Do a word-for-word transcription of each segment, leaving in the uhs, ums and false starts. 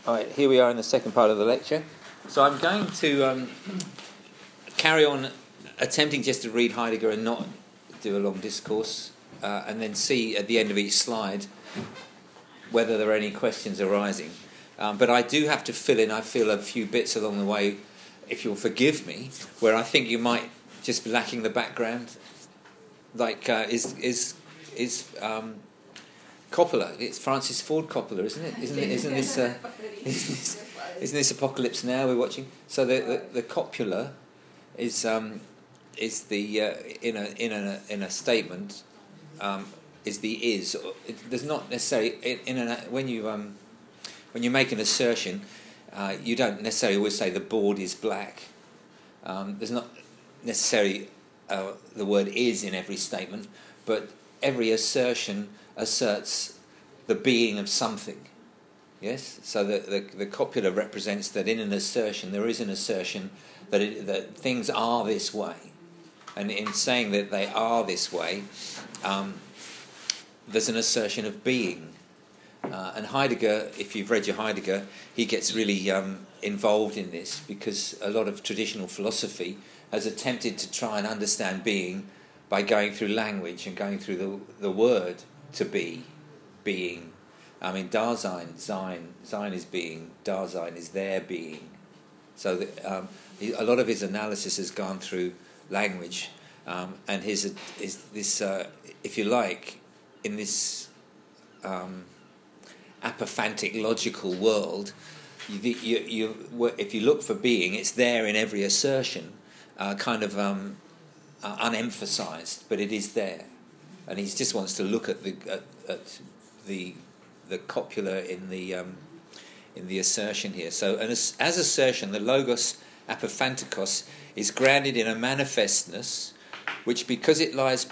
All right, here we are in the second part of the lecture. So I'm going to um, carry on attempting just to read Heidegger and not do a long discourse, uh, and then see at the end of each slide whether there are any questions arising. Um, but I do have to fill in, I feel, a few bits along the way, if you'll forgive me, where I think you might just be lacking the background. Like, uh, is is is um, Coppola? It's Francis Ford Coppola, isn't it? Isn't it? Isn't this? Uh, isn't this, isn't this Apocalypse Now we're watching? So the the, the copula is um, is the uh, in a in a in a statement um, is the is. It, there's not necessarily in, in an when you um, when you make an assertion, uh, you don't necessarily always say the board is black. Um, there's not necessarily uh, the word is in every statement, but every assertion asserts the being of something. Yes? So the, the, the copula represents that in an assertion, there is an assertion that, it, that things are this way. And in saying that they are this way, um, there's an assertion of being. Uh, and Heidegger, if you've read your Heidegger, he gets really um, involved in this because a lot of traditional philosophy has attempted to try and understand being by going through language and going through the, the word to be, being. I mean, Dasein, sein, sein is being, Dasein is their being. So the, um, he, a lot of his analysis has gone through language, um, and his is this, uh, if you like, in this um, apophantic logical world, you, you, you, if you look for being, it's there in every assertion, uh, kind of um, uh, unemphasized, but it is there. And he just wants to look at the at, at the the copula in the um, in the assertion here. So, and as, as assertion, the logos apophantikos is grounded in a manifestness, which, because it lies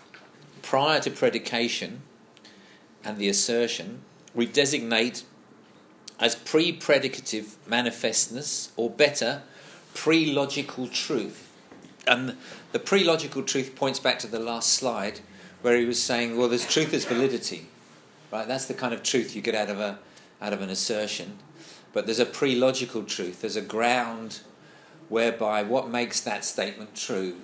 prior to predication and the assertion, we designate as pre-predicative manifestness, or better, pre-logical truth. And the pre-logical truth points back to the last slide, where he was saying, well, there's truth as validity, right? That's the kind of truth you get out of a out of an assertion. But there's a pre-logical truth. There's a ground whereby what makes that statement true,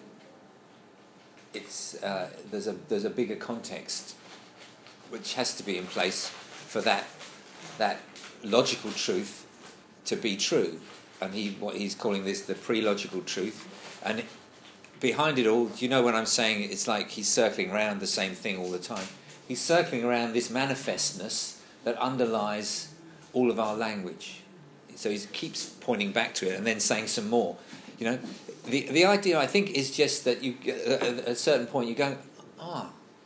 it's uh, there's a there's a bigger context which has to be in place for that that logical truth to be true. And he what he's calling this the pre-logical truth. And it, behind it all, you know, when I'm saying it's like he's circling around the same thing all the time. He's circling around this manifestness that underlies all of our language. So he keeps pointing back to it and then saying some more. You know, the the idea, I think, is just that you at a certain point you go, ah,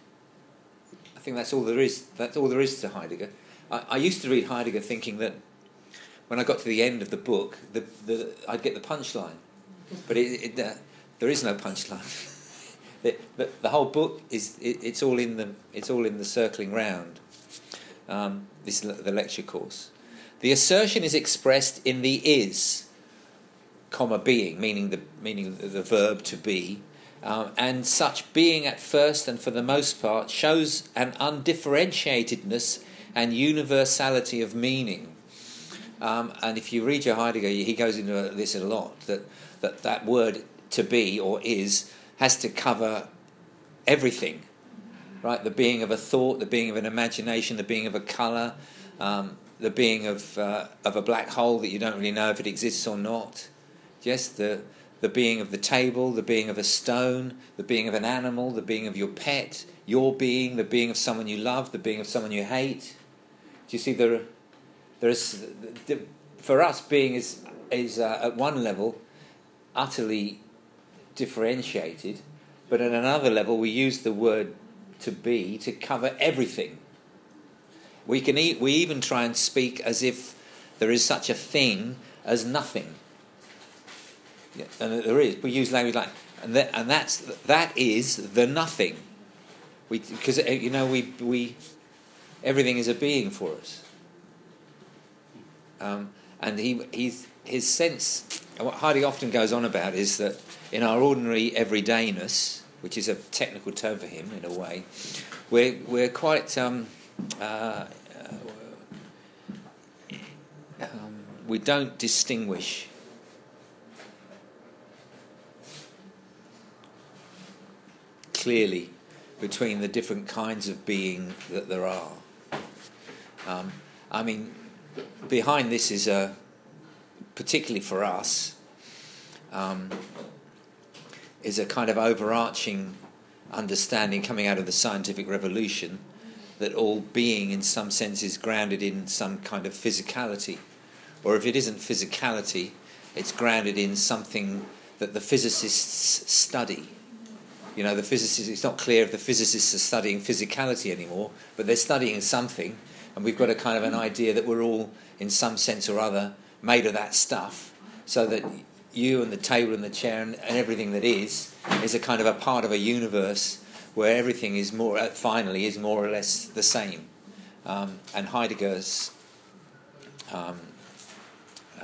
I think that's all there is. That's all there is to Heidegger. I, I used to read Heidegger thinking that when I got to the end of the book, the, the I'd get the punchline, but it. it uh, There is no punchline. the, the, the whole book is it, it's all in the it's all in the circling round. Um, this the lecture course. The assertion is expressed in the is, comma being, meaning the meaning the, the verb to be, um, and such being at first and for the most part shows an undifferentiatedness and universality of meaning. Um, and if you read your Heidegger, he goes into this a lot. That that that word to be or is has to cover everything, right? The being of a thought, the being of an imagination, the being of a colour, um, the being of uh, of a black hole that you don't really know if it exists or not. Yes, the the being of the table, the being of a stone, the being of an animal, the being of your pet, your being, the being of someone you love, the being of someone you hate. Do you see there? There is for us being is is uh, at one level utterly differentiated, but at another level we use the word to be to cover everything. We can e- we even try and speak as if there is such a thing as nothing. Yeah, and there is. We use language like, and that, and that's that is the nothing. We because you know we we everything is a being for us. Um, and he he's his sense. And what Heidegger often goes on about is that in our ordinary everydayness, which is a technical term for him in a way, we're we're quite um, uh, uh, we don't distinguish clearly between the different kinds of being that there are. Um, I mean, behind this is a, particularly for us, um, is a kind of overarching understanding coming out of the scientific revolution that all being in some sense is grounded in some kind of physicality. Or if it isn't physicality, it's grounded in something that the physicists study. You know, the physicists, it's not clear if the physicists are studying physicality anymore, but they're studying something, and we've got a kind of an idea that we're all, in some sense or other, made of that stuff, so that you and the table and the chair and, and everything that is, is a kind of a part of a universe where everything is more, finally, is more or less the same. Um, and Heidegger's um, uh,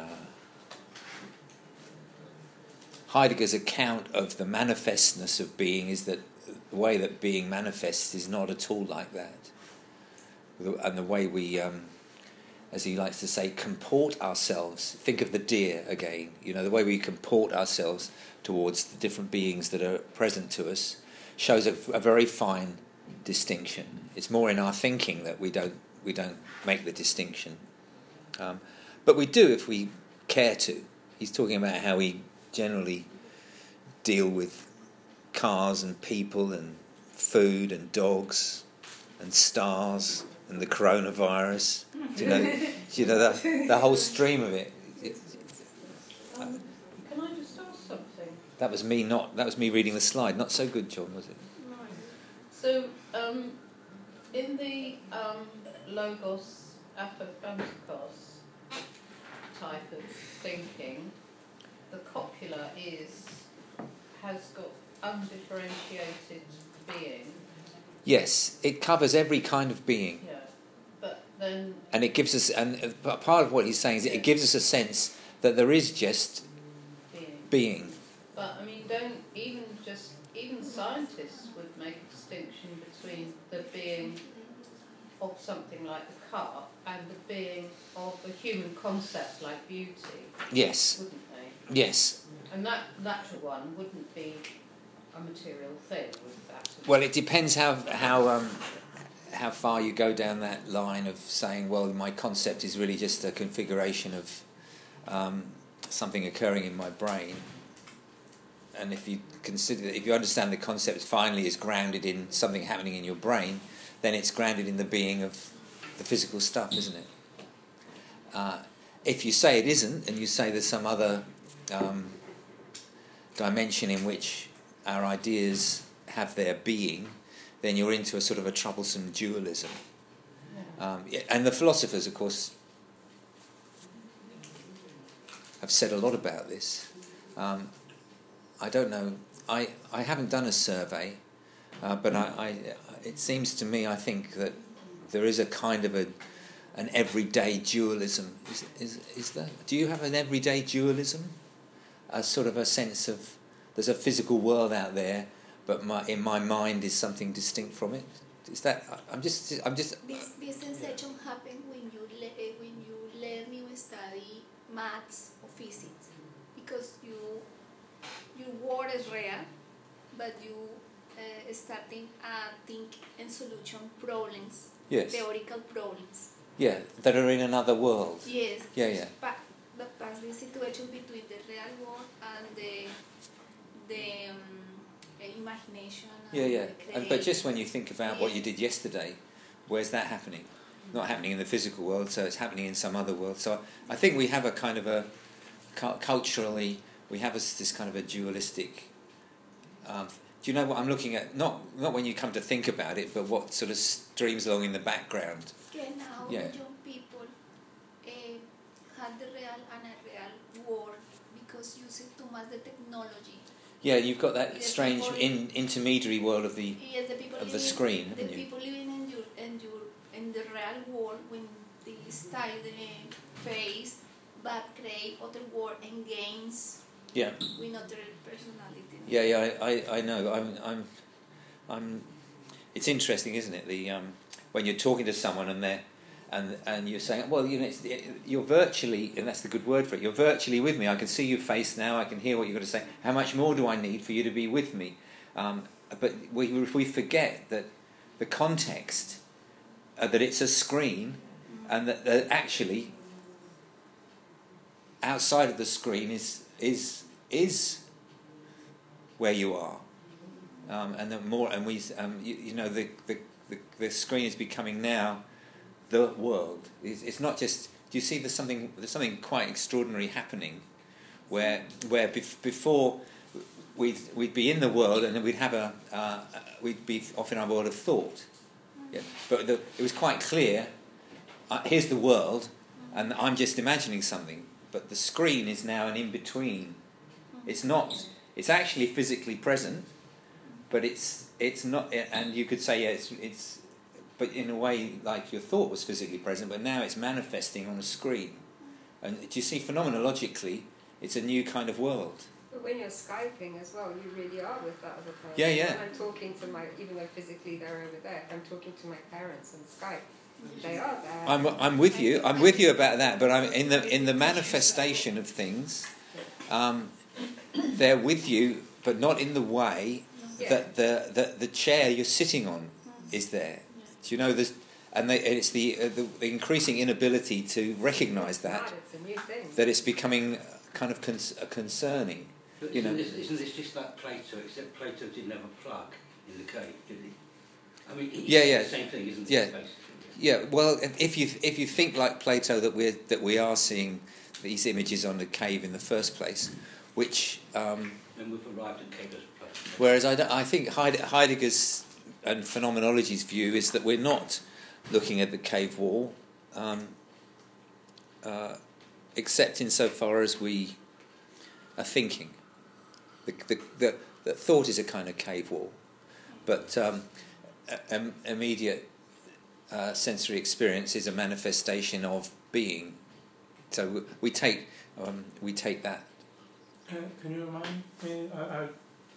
Heidegger's account of the manifestness of being is that the way that being manifests is not at all like that. And the way we, um, as he likes to say, comport ourselves, think of the deer again, you know, the way we comport ourselves towards the different beings that are present to us shows a, a very fine distinction. It's more in our thinking that we don't we don't make the distinction. Um, but we do if we care to. He's talking about how we generally deal with cars and people and food and dogs and stars and the coronavirus. Do you know, do you know the, the whole stream of it? it Um, can I just ask something? That was me not. That was me reading the slide. Not so good, John, was it? Right. So, um, in the um, logos apophantikos type of thinking, the copula is has got undifferentiated being. Yes, it covers every kind of being. Yeah, but then. And it gives us, and part of what he's saying is it gives us a sense that there is just being. being. But I mean, don't even just even scientists would make a distinction between the being of something like the car and the being of a human concept like beauty. Yes. Wouldn't they? Yes. And that latter one wouldn't be a material thing, would that? Well, it depends how how um, how far you go down that line of saying, well, my concept is really just a configuration of um, something occurring in my brain. And if you consider, if you understand the concept finally is grounded in something happening in your brain, then it's grounded in the being of the physical stuff, isn't it? Uh, if you say it isn't, and you say there's some other um, dimension in which our ideas have their being, then you're into a sort of a troublesome dualism. Um, and the philosophers, of course, have said a lot about this. Um, I don't know. I, I haven't done a survey, uh, but I, I it seems to me, I think, that there is a kind of a an everyday dualism. Is is is there? Do you have an everyday dualism? A sort of a sense of there's a physical world out there, but my, in my mind is something distinct from it. Is that? I'm just. I'm just. This, this sensation happens when you le- when you learn you study maths or physics, because you your world is real, but you uh, starting uh, think and solution problems, Yes. theoretical problems. Yeah, that are in another world. Yes. Yeah, yeah. But but pass the situation between the real world and the the um, imagination. And Yeah, yeah. the And, but just when you creative. think about what you did yesterday, where's that happening? Not happening in the physical world, so it's happening in some other world. So I think we have a kind of a, cu- culturally, we have a, this kind of a dualistic... Um, do you know what I'm looking at? Not not when you come to think about it, but what sort of streams along in the background. Okay, now Yeah. young people uh, have the real and a real world because using too much the technology. Yeah, you've got that Yes, strange people- in, intermediary world of the... Yes, the people Of the living, screen, the haven't you? people living in your in your in the real world when they style the face, but create other world and games Yeah. with other personality. Yeah, yeah, I, I, I know. I'm, I'm, I'm. It's interesting, isn't it? The um, when you're talking to someone and they're and and you're saying, well, you know, it's, it, you're virtually, and that's the good word for it. You're virtually with me. I can see your face now. I can hear what you've got to say. How much more do I need for you to be with me? Um, but we, if we forget that the context, uh, that it's a screen, and that, that actually outside of the screen is is is where you are, um, and the more, and we, um, you, you know, the, the the the screen is becoming now the world. It's, it's not just. Do you see? There's something. There's something quite extraordinary happening, where where bef- before we'd we'd be in the world and then we'd have a uh, we'd be off in our world of thought. Yeah. But the, it was quite clear. Uh, here's the world, and I'm just imagining something. But the screen is now an in between. It's not. It's actually physically present, but it's it's not. And you could say yeah, it's it's. But in a way, like your thought was physically present, but now it's manifesting on a screen. And do you see, phenomenologically, it's a new kind of world. But when you're Skyping as well, you really are with that other person. Yeah, yeah. When I'm talking to my, even though physically they're over there, if I'm talking to my parents on Skype, they are there. I'm I'm with you. I'm with you about that. But I'm in the in the manifestation of things. Um, they're with you, but not in the way Yeah. that the that the chair you're sitting on is there. Do you know this? And, they, and it's the, uh, the the increasing inability to recognise that. Mad, it's a new thing. That it's becoming kind of con- concerning. But You isn't, know. this, isn't this just like Plato, except Plato didn't have a plug in the cave, did he? I mean, he Yeah, said yeah. the same thing, isn't Yeah. it, basically? Yeah, well, if you if you think like Plato that we that we are seeing these images on the cave in the first place, which um, And we've arrived at Cave's place. whereas I, don't- I think Heide- Heidegger's and phenomenology's view is that we're not looking at the cave wall, um, uh, except insofar as we are thinking. The, the, the, the thought is a kind of cave wall, but um, a- um, immediate uh, sensory experience is a manifestation of being. So we, we take um, we take that. Uh, can you remind me? I, I,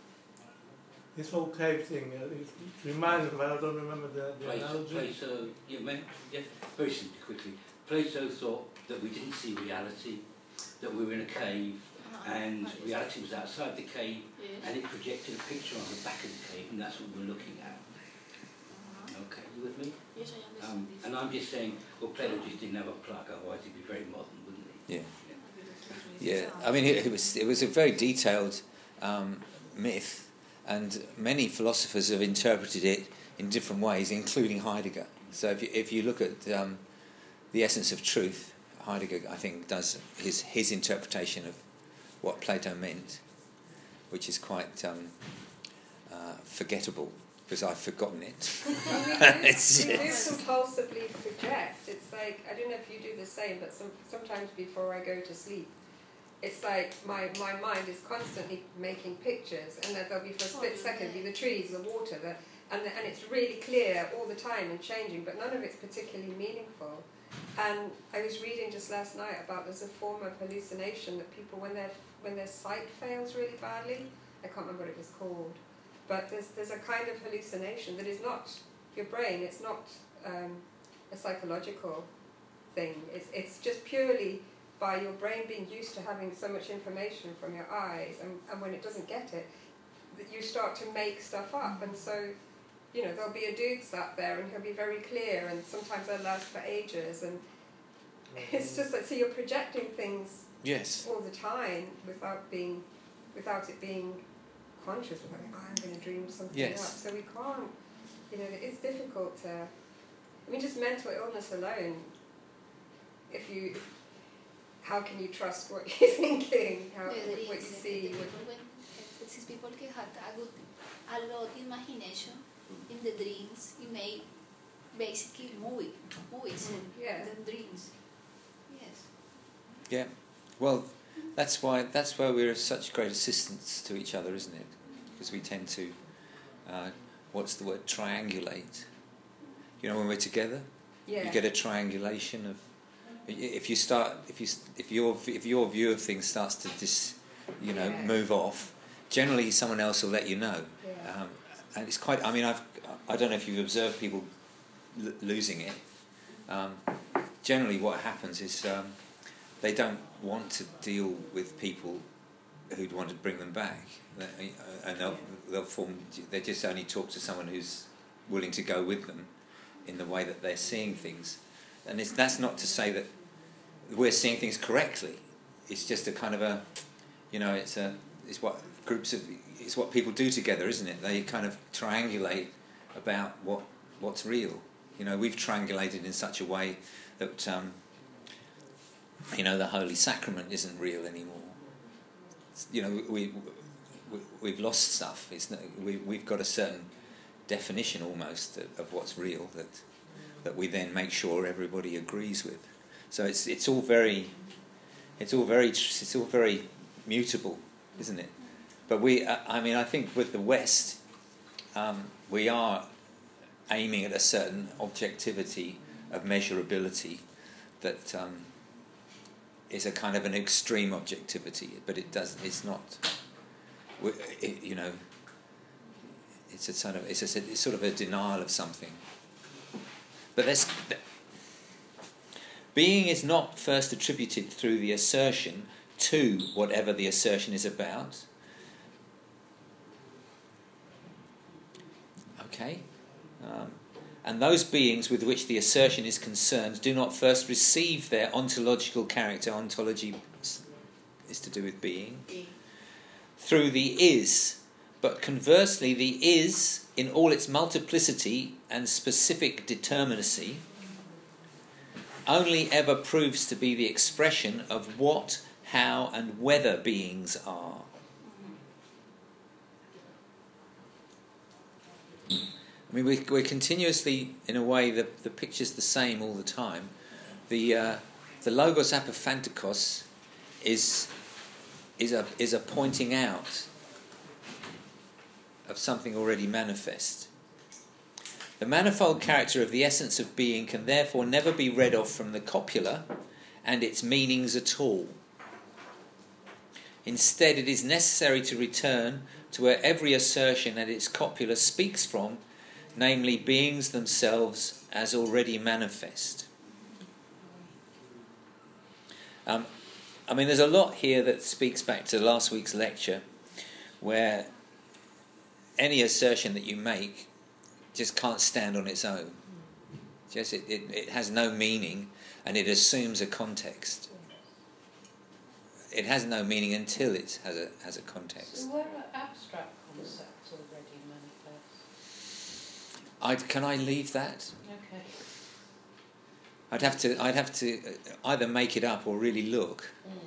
this whole cave thing, uh, it, it reminds me, but I don't remember the, the Plato, analogy. Plato, yeah, man, yeah, very simply, quickly. Plato thought that we didn't see reality, that we were in a cave, and reality was outside the cave, and it projected a picture on the back of the cave, and that's what we're looking at. Okay, you with me? Yes, I understand Um, this. and I'm just saying, well, Plato just didn't have a plug, otherwise he'd be very modern, wouldn't he? Yeah. Yeah, I mean, it, it was it was a very detailed um, myth, and many philosophers have interpreted it in different ways, including Heidegger. So if you, if you look at um, the essence of truth, Heidegger, I think, does his his interpretation of what Plato meant, which is quite um, uh, forgettable because I've forgotten it. And we do, It's we do just- compulsively project. It's like, I don't know if you do the same, but some, sometimes before I go to sleep, it's like my, my mind is constantly making pictures, and that there'll be for a split second be the trees, the water, the, and the, and it's really clear all the time and changing, but none of it's particularly meaningful. And I was reading just last night about there's a form of hallucination that people, when their when their sight fails really badly, I can't remember what it was called, but there's there's a kind of hallucination that is not your brain. It's not um, a psychological thing. It's it's just purely by your brain being used to having so much information from your eyes, and, and when it doesn't get it, that you start to make stuff up, and so. You know, there'll be a dude sat there and he'll be very clear, and sometimes they'll last for ages, and it's just like, so you're projecting things Yes. all the time without being, without it being conscious, without thinking, oh, I'm going to dream something Yes. up. So we can't, you know, it's difficult to, I mean, just mental illness alone, if you, how can you trust what you're thinking, how, Yeah, there what you is, uh, see? the What, people when, it is people que had a good, a lot imagination in the dreams. It made basically movie, movies, Mm, yeah. and then dreams. Yes. Yeah. Well, that's why that's why we're such great assistants to each other, isn't it? Because we tend to, uh, what's the word, triangulate. You know, when we're together, yeah. you get a triangulation of. If you start, if you if your if your view of things starts to dis, you know, Yeah. move off, generally someone else will let you know. Yeah. Um, and it's quite. I mean, I've I don't know if you've observed people l- losing it, um, generally what happens is um, they don't want to deal with people who'd want to bring them back, they, uh, and they'll, they'll form. They just only talk to someone who's willing to go with them in the way that they're seeing things, and it's, that's not to say that we're seeing things correctly. It's just a kind of a, you know, it's a, it's what groups of, it's what people do together, isn't it? They kind of triangulate about what what's real. You know, we've triangulated in such a way that, um, you know, the Holy Sacrament isn't real anymore. You know, we, we we've lost stuff. It's not, we we've got a certain definition almost of, of what's real that that we then make sure everybody agrees with. So it's it's all very it's all very it's all very mutable, isn't it? But we, I mean, I think with the West, um, we are aiming at a certain objectivity of measurability that um, is a kind of an extreme objectivity, but it does. It's not. It, you know. It's a sort of. It's a it's sort of a denial of something. But that's. Being is not first attributed through the assertion to whatever the assertion is about. Okay? Um, and those beings with which the assertion is concerned do not first receive their ontological character. Ontology is to do with being. Through the is. But conversely, the is, in all its multiplicity and specific determinacy, only ever proves to be the expression of what, how, and whether beings are. I mean, we, we're continuously, in a way, the, the picture's the same all the time. The uh, the logos apophantikos is is a is a pointing out of something already manifest. The manifold character of the essence of being can therefore never be read off from the copula and its meanings at all. Instead, it is necessary to return to where every assertion and its copula speaks from, namely beings themselves as already manifest. Um, I mean, there's a lot here that speaks back to last week's lecture, where any assertion that you make just can't stand on its own. Just it, it, it has no meaning, and it assumes a context. It has no meaning until it has a has a context. So where are abstract concepts already manifest? I can I leave that? Okay. I'd have to I'd have to either make it up or really look. Mm.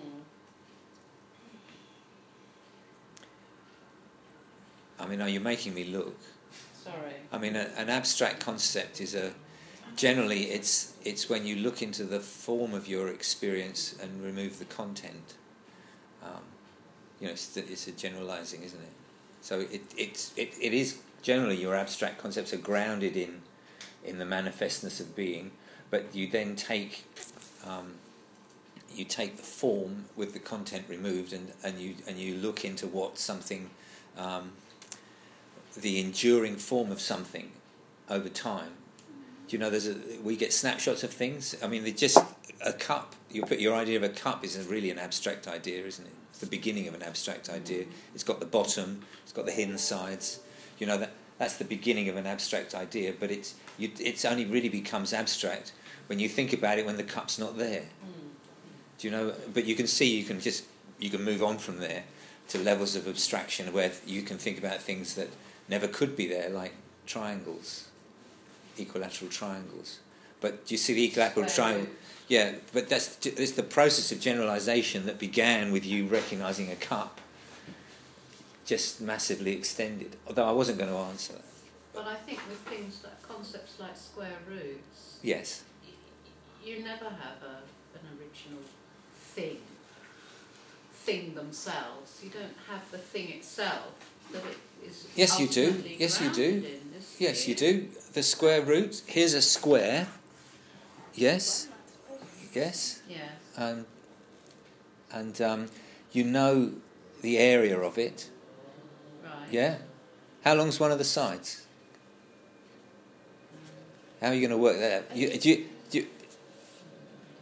I mean, are you making me look? Sorry. I mean, a, an abstract concept is a generally it's it's when you look into the form of your experience and remove the content. Um, you know, it's, it's a generalizing, isn't it? So it it's it, it is generally your abstract concepts are grounded in in the manifestness of being, but you then take um, you take the form with the content removed, and, and you and you look into what something. Um, the enduring form of something over time. Do you know, there's a, we get snapshots of things. I mean, they're just a cup. You put your idea of a cup is really an abstract idea, isn't it? It's the beginning of an abstract idea. It's got the bottom, it's got the hidden sides. You know, that that's the beginning of an abstract idea, but it's you, it's only really becomes abstract when you think about it when the cup's not there. Do you know? But you can see, you can just, you can move on from there to levels of abstraction where you can think about things that never could be there, like triangles, equilateral triangles. But do you see the equilateral triangle? Yeah, but that's it's the process of generalization that began with you recognizing a cup, just massively extended. Although I wasn't going to answer that. But I think with things like concepts like square roots, yes, y- you never have a, an original thing, thing themselves. You don't have the thing itself that it is. Yes, you do. ultimately Yes, you do. grounded in, isn't Yes, you it? do. The square root. Here's a square. Yes. Yes. Yeah. Um, and um, you know the area of it. Right. Yeah. How long's one of the sides? How are you going to work that out? You, do you, do you,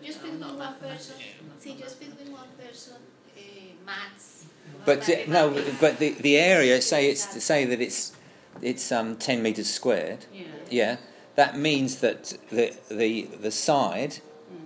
Just I'm between not one mathematical. person. See, just between one person, uh, maths. But uh, no, but the the area, say it's say that it's it's um ten meters squared. Yeah. Yeah, that means that the the the side.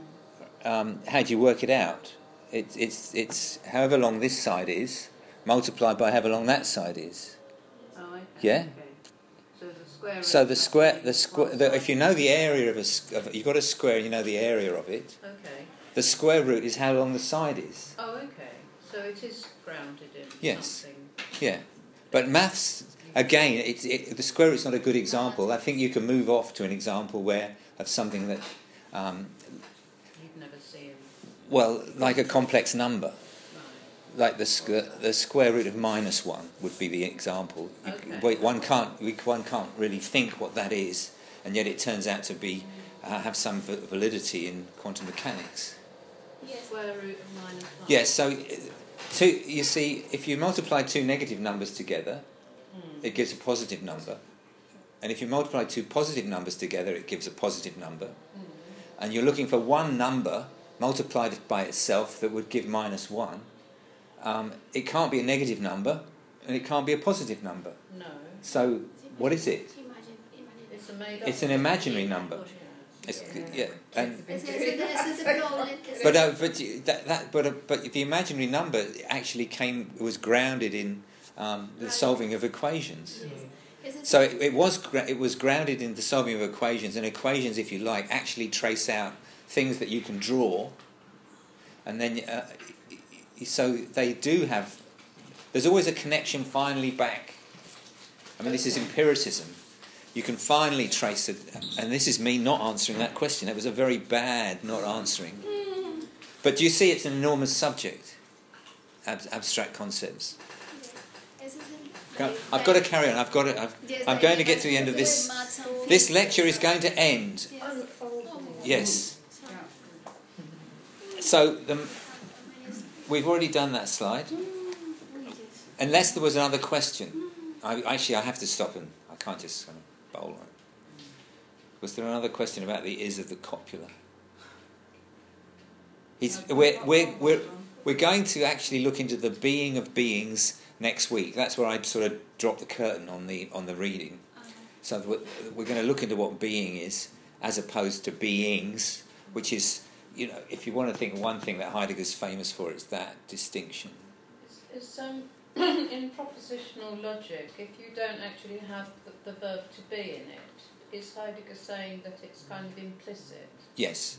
Um, how do you work it out? It, it's it's however long this side is multiplied by however long that side is. Oh, okay. Yeah. Okay. So the square. So root the must square, be the square. one The, side. if you know the area of a, s- of, you've got a square, you know the area of it. Okay. The square root is how long the side is. Oh, okay. So it is grounded in Yes. something. Yeah, but maths again, it, it, the square root's not a good example. I think you can move off to an example where of something that, um, You'd never see him. well, like a complex number. Right. Like the squ- the square root of minus one would be the example. You, Okay. wait, one can't we, one can't really think what that is, and yet it turns out to be uh, have some v- validity in quantum mechanics. Yes. Square root of minus one. Yes. So, uh, two. You see, if you multiply two negative numbers together, Hmm. it gives a positive number, and if you multiply two positive numbers together, it gives a positive number. Hmm. And you're looking for one number multiplied by itself that would give minus one. Um, it can't be a negative number, and it can't be a positive number. No. So, what is it? Imagine, imagine. It's a made up. It's an imaginary number. It's, yeah, and Ese, ese, ese es el problem. que but se- uh, but you- that, that but uh, but the imaginary number actually came was grounded in um, the solving of equations. ese es- So it, it was gra- it was grounded in the solving of equations, and equations, if you like, actually trace out things that you can draw, and then uh, so they do have. There's always a connection finally back. I mean, this is empiricism. You can finally trace it, and this is me not answering that question. It was a very bad not answering. But do you see, it's an enormous subject, ab- abstract concepts. ese es el- Go- the- I've got to carry on. I've got to. I've, yes, I'm the- going to get to the end of this. maths and This physics. lecture is going to end. Yes. Unfold. Yes. So- So the, we've already done that slide. Mm, yes. Unless there was another question. I, actually, I have to stop and I can't just kind of bowl on it. Was there another question about the is of the copula? He's, we're, we're, we're, we're going to actually look into the being of beings next week. That's where I'd sort of drop the curtain on the on the reading. So we're, we're going to look into what being is as opposed to beings, which is, you know, if you want to think of one thing that Heidegger's famous for, it's that distinction. Is, is um, in propositional logic, if you don't actually have the, the verb to be in it, is Heidegger saying that it's kind of implicit? Yes.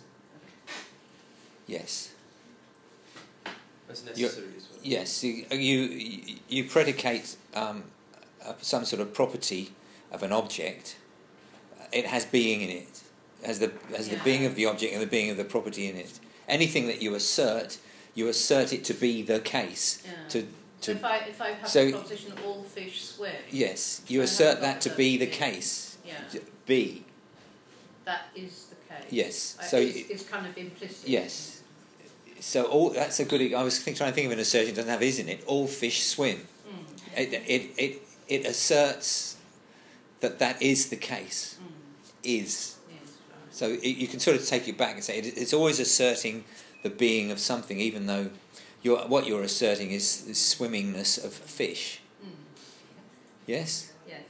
Yes. As necessary as well. Yes. You you, you predicate um, uh, some sort of property of an object. It has being in it. It has the has the Yeah. being of the object and the being of the property in it. Anything that you assert, you assert it to be the case. Yeah. To So to if I if I have so- the proposition all fish swim, yes, you I assert haven't that got to the be the be. case. yeah, Be. that is the case. Yes. Uh, So it's, it- it's kind of implicit. Yes. So all that's a good. I was think, trying to think of an assertion that doesn't have is in it. All fish swim. Mm. It it it, it asserts that that is the case. Mm. Is. Yes, right. So it, you can sort of take it back and say it, it's always asserting the being of something, even though you're, what you're asserting is the swimmingness of fish. Mm. Yes. Yes.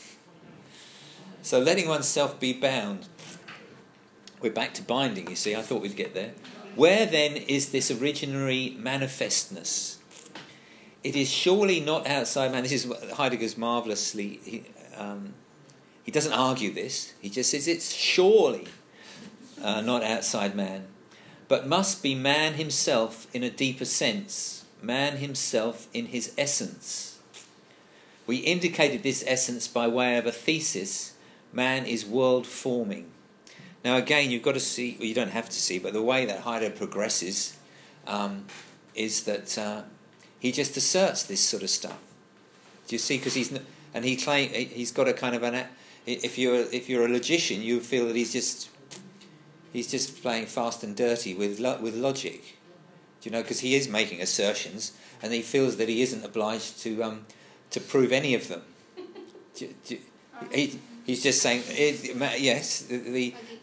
So letting oneself be bound. We're back to binding. You see, I thought we'd get there. Where then is this originary manifestness? It is surely not outside man. This is what Heidegger's marvellously. He, um, he doesn't argue this. He just says it's surely uh, not outside man, but must be man himself in a deeper sense. Man himself in his essence. We indicated this essence by way of a thesis. Man is world forming. Now again, you've got to see, well, you don't have to see, but the way that Heidegger progresses um, is that uh, he just asserts this sort of stuff. Do you see? Because he's n- and he claim he's got a kind of an. A, if you're if you're a logician, you feel that he's just he's just playing fast and dirty with lo- with logic. Do you know? Because he is making assertions, and he feels that he isn't obliged to um, to prove any of them. do, do, he, he's just saying it, yes. The, the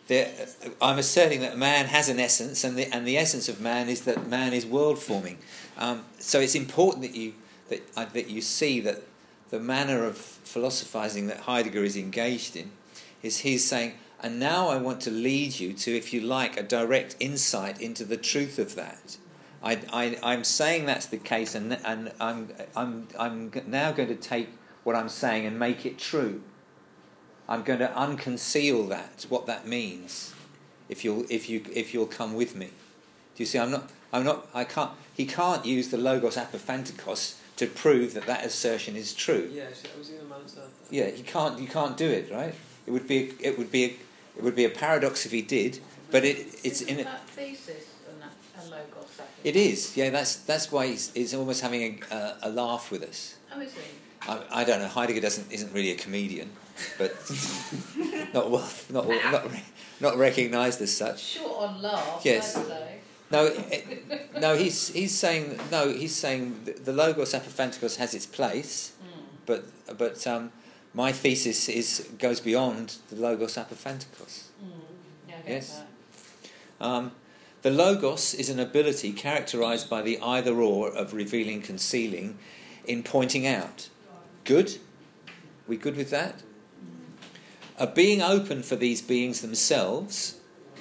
I'm asserting that man has an essence, and the and the essence of man is that man is world forming. Um, so it's important that you that uh, that you see that the manner of philosophizing that Heidegger is engaged in is he's saying, and now I want to lead you to, if you like, a direct insight into the truth of that. I, I, I'm saying that's the case, and and I'm I'm I'm now going to take what I'm saying and make it true. I'm going to unconceal that, what that means, if you'll if you if you'll come with me. Do you see? I'm not I'm not I can't. He can't use the logos apophantikos to prove that that assertion is true. Yeah, actually, I was going to answer that. Yeah, he can't. You can't do it, right? It would be it would be it would be a paradox if he did. But it it's Isn't in it. that thesis and that a logos apophantikos? It is. Yeah, that's that's why he's, he's almost having a, a, a laugh with us. Oh, is he? I, I don't know. Heidegger doesn't isn't really a comedian, but not well, not not not recognised as such. Short on laugh. Yes. I'd say. No, it, no. He's he's saying no. He's saying the, the logos apophantikos has its place, Mm. but but um, my thesis is goes beyond the logos apophantikos. Mm. Yeah, I get Yes. that. Um, the logos is an ability characterised by the either-or of revealing, concealing, in pointing out. Good? We good with that? A being open for these beings themselves,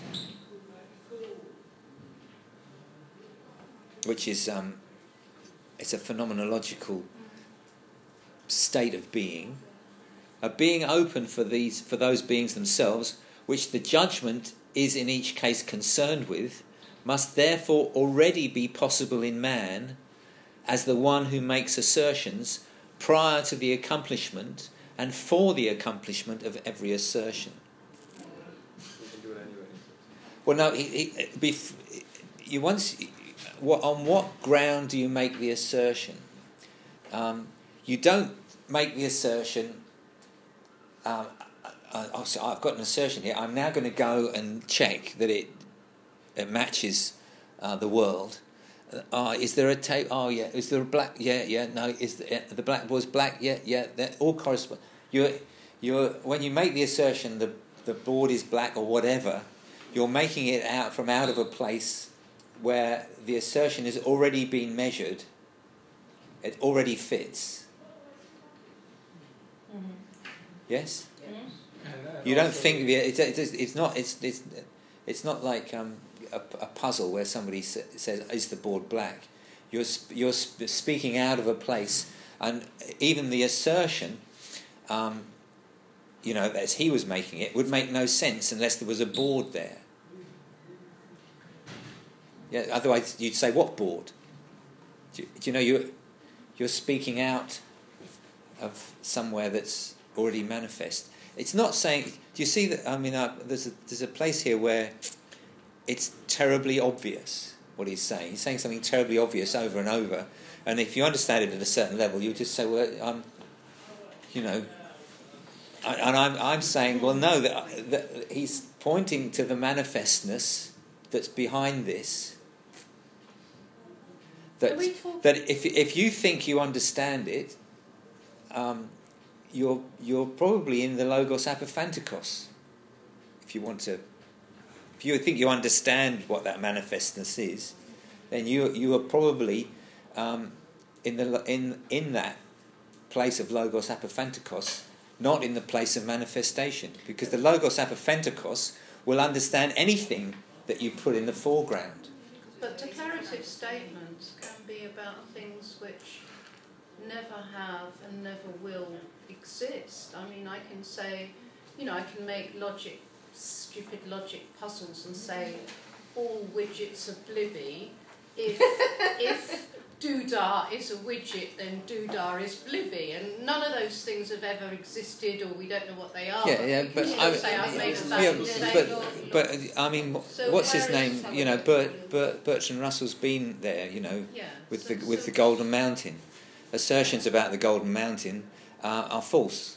which is um, it's a phenomenological state of being. A being open for these for those beings themselves, which the judgment is in each case concerned with, must therefore already be possible in man as the one who makes assertions prior to the accomplishment and for the accomplishment of every assertion. You can do it anyway. Well, no, he, he, bef- you once. What, on what ground do you make the assertion? Um, you don't make the assertion. Um, I, I, so I've got an assertion here. I'm now going to go and check that it it matches uh, the world. Uh, is there a tape? Oh yeah. Is there a black? Yeah, yeah. No. Is the, uh, the blackboard's black? Yeah, yeah. They all correspond. You're you're when you make the assertion the the board is black or whatever, you're making it out from out of a place where the assertion has already been measured. It already fits. Mm-hmm. Yes. Mm-hmm. And, and You don't also- think the, it's, it's it's not it's it's it's not like um, a, a puzzle where somebody sa- says is the board black. You're sp- you're sp- speaking out of a place, and even the assertion, um, you know, as he was making it, would make no sense unless there was a board there. Yeah. Otherwise, you'd say what board? Do you, do you know you you're speaking out of somewhere that's already manifest. It's not saying. Do you see that? I mean, uh, there's a there's a place here where it's terribly obvious what he's saying. He's saying something terribly obvious over and over, and if you understand it at a certain level, you just say, "Well, I'm," you know, I, and I'm I'm saying, "Well, no, that, that he's pointing to the manifestness that's behind this." That Are we talking- that if if you think you understand it. Um, You're you're probably in the logos apophantikos. If you want to, if you think you understand what that manifestness is, then you you are probably um, in the in in that place of logos apophantikos, not in the place of manifestation, because the logos apophantikos will understand anything that you put in the foreground. But declarative statements can be about things which never have and never will exist. I mean, I can say, you know, I can make logic, stupid logic puzzles and say all widgets are blibby. If if doodah is a widget, then doodah is blibby, and none of those things have ever existed, or we don't know what they are. Yeah, yeah, we but can I, still say I've made a yeah, bad mistake. but, but I mean, So what's his where name? is- You know, Bert, Bert, Bertrand Russell's been there. You know, Yeah, with so- the with so- the Golden Mountain. Assertions about the Golden Mountain uh, are false.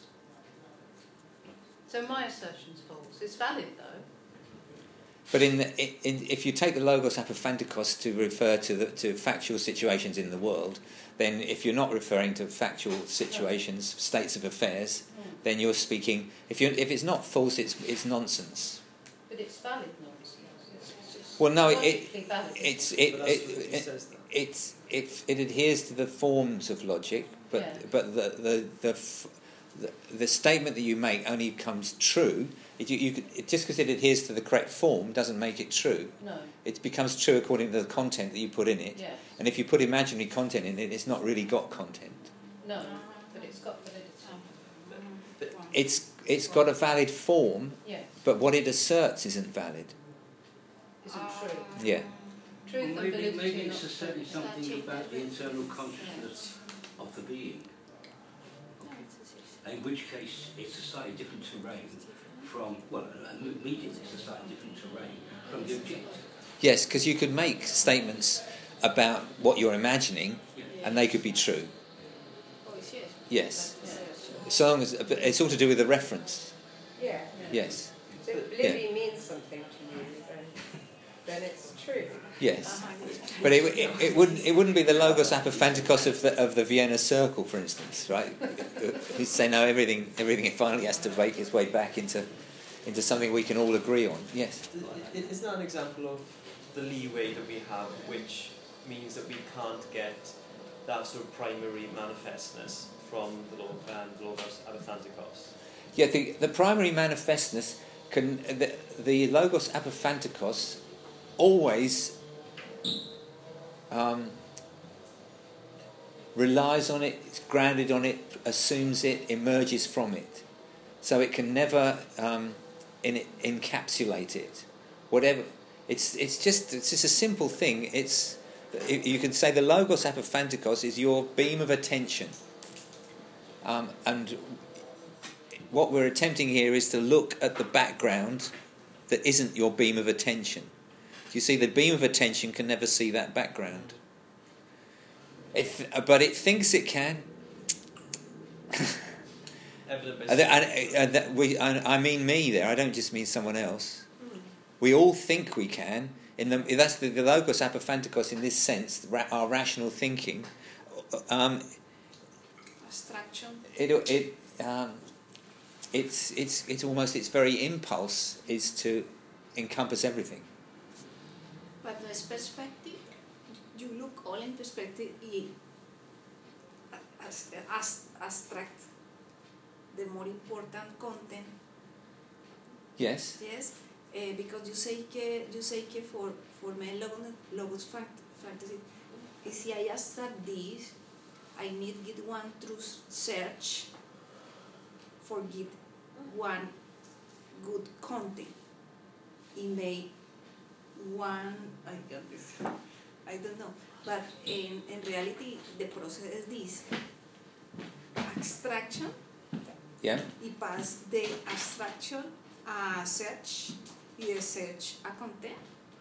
So my assertion's false. It's valid though. But in, the, in if you take the logos apophantikos to refer to the, to factual situations in the world, then if you're not referring to factual situations, states of affairs, then you're speaking. If you if it's not false, it's it's nonsense. but it's valid nonsense. It's, it's Well, no, it, logically valid. it's it But that's it, what it it, says that. it's it it adheres to the forms of logic, but Yeah. but the the the, f- the the statement that you make only comes true. It, you, you could, it, just because it adheres to the correct form doesn't make it true. No. It becomes true according to the content that you put in it. Yes. And if you put imaginary content in it, it's not really got content. No. But it's got validity. It's it's got a valid form, Yes. but what it asserts isn't valid. Isn't true. Yeah. Truth and Maybe, validity maybe are it's not certainly true. something about the internal consciousness of the being, in which case it's a slightly different terrain from, well, a medium is a slightly different terrain from the object. Yes, because you could make statements about what you're imagining, and they could be true. Yes. So long as it's all to do with the reference. Yeah. Yes. So if Libby means something to you, then, then it's true. Yes. But it, it, it wouldn't it wouldn't be the logos apophantikos of the of the Vienna Circle, for instance, right? Who'd say no, everything everything finally has to make its way back into into something we can all agree on. Yes. Is that an example of the leeway that we have, which means that we can't get that sort of primary manifestness from the log and logos apophantikos? Yeah, the the primary manifestness can the, the logos apophantikos always um, relies on it, it's grounded on it, assumes it, emerges from it. So it can never um, in it, encapsulate it. Whatever, it's it's just it's just a simple thing. It's you can say the logos apophantikos is your beam of attention, um, and what we're attempting here is to look at the background that isn't your beam of attention. You see, the beam of attention can never see that background. It th- but it thinks it can. and, and, and that we, and I mean me there. I don't just mean someone else. We all think we can. In the that's the, the logos apophantikos in this sense. Ra- our rational thinking. Um, Abstraction. it it um, it's it's it's almost its very impulse is to encompass everything. But the perspective, you look all in perspective y as, as abstract the more important content. Yes. Yes, uh, because you say que you say que for for me logos logos fact, fantasy. If I abstract this, I need get one through search for get one good content. It may one I got this I don't know, but in, in reality the process is this abstraction. Yeah. Y pass de abstraction a search y de search a content.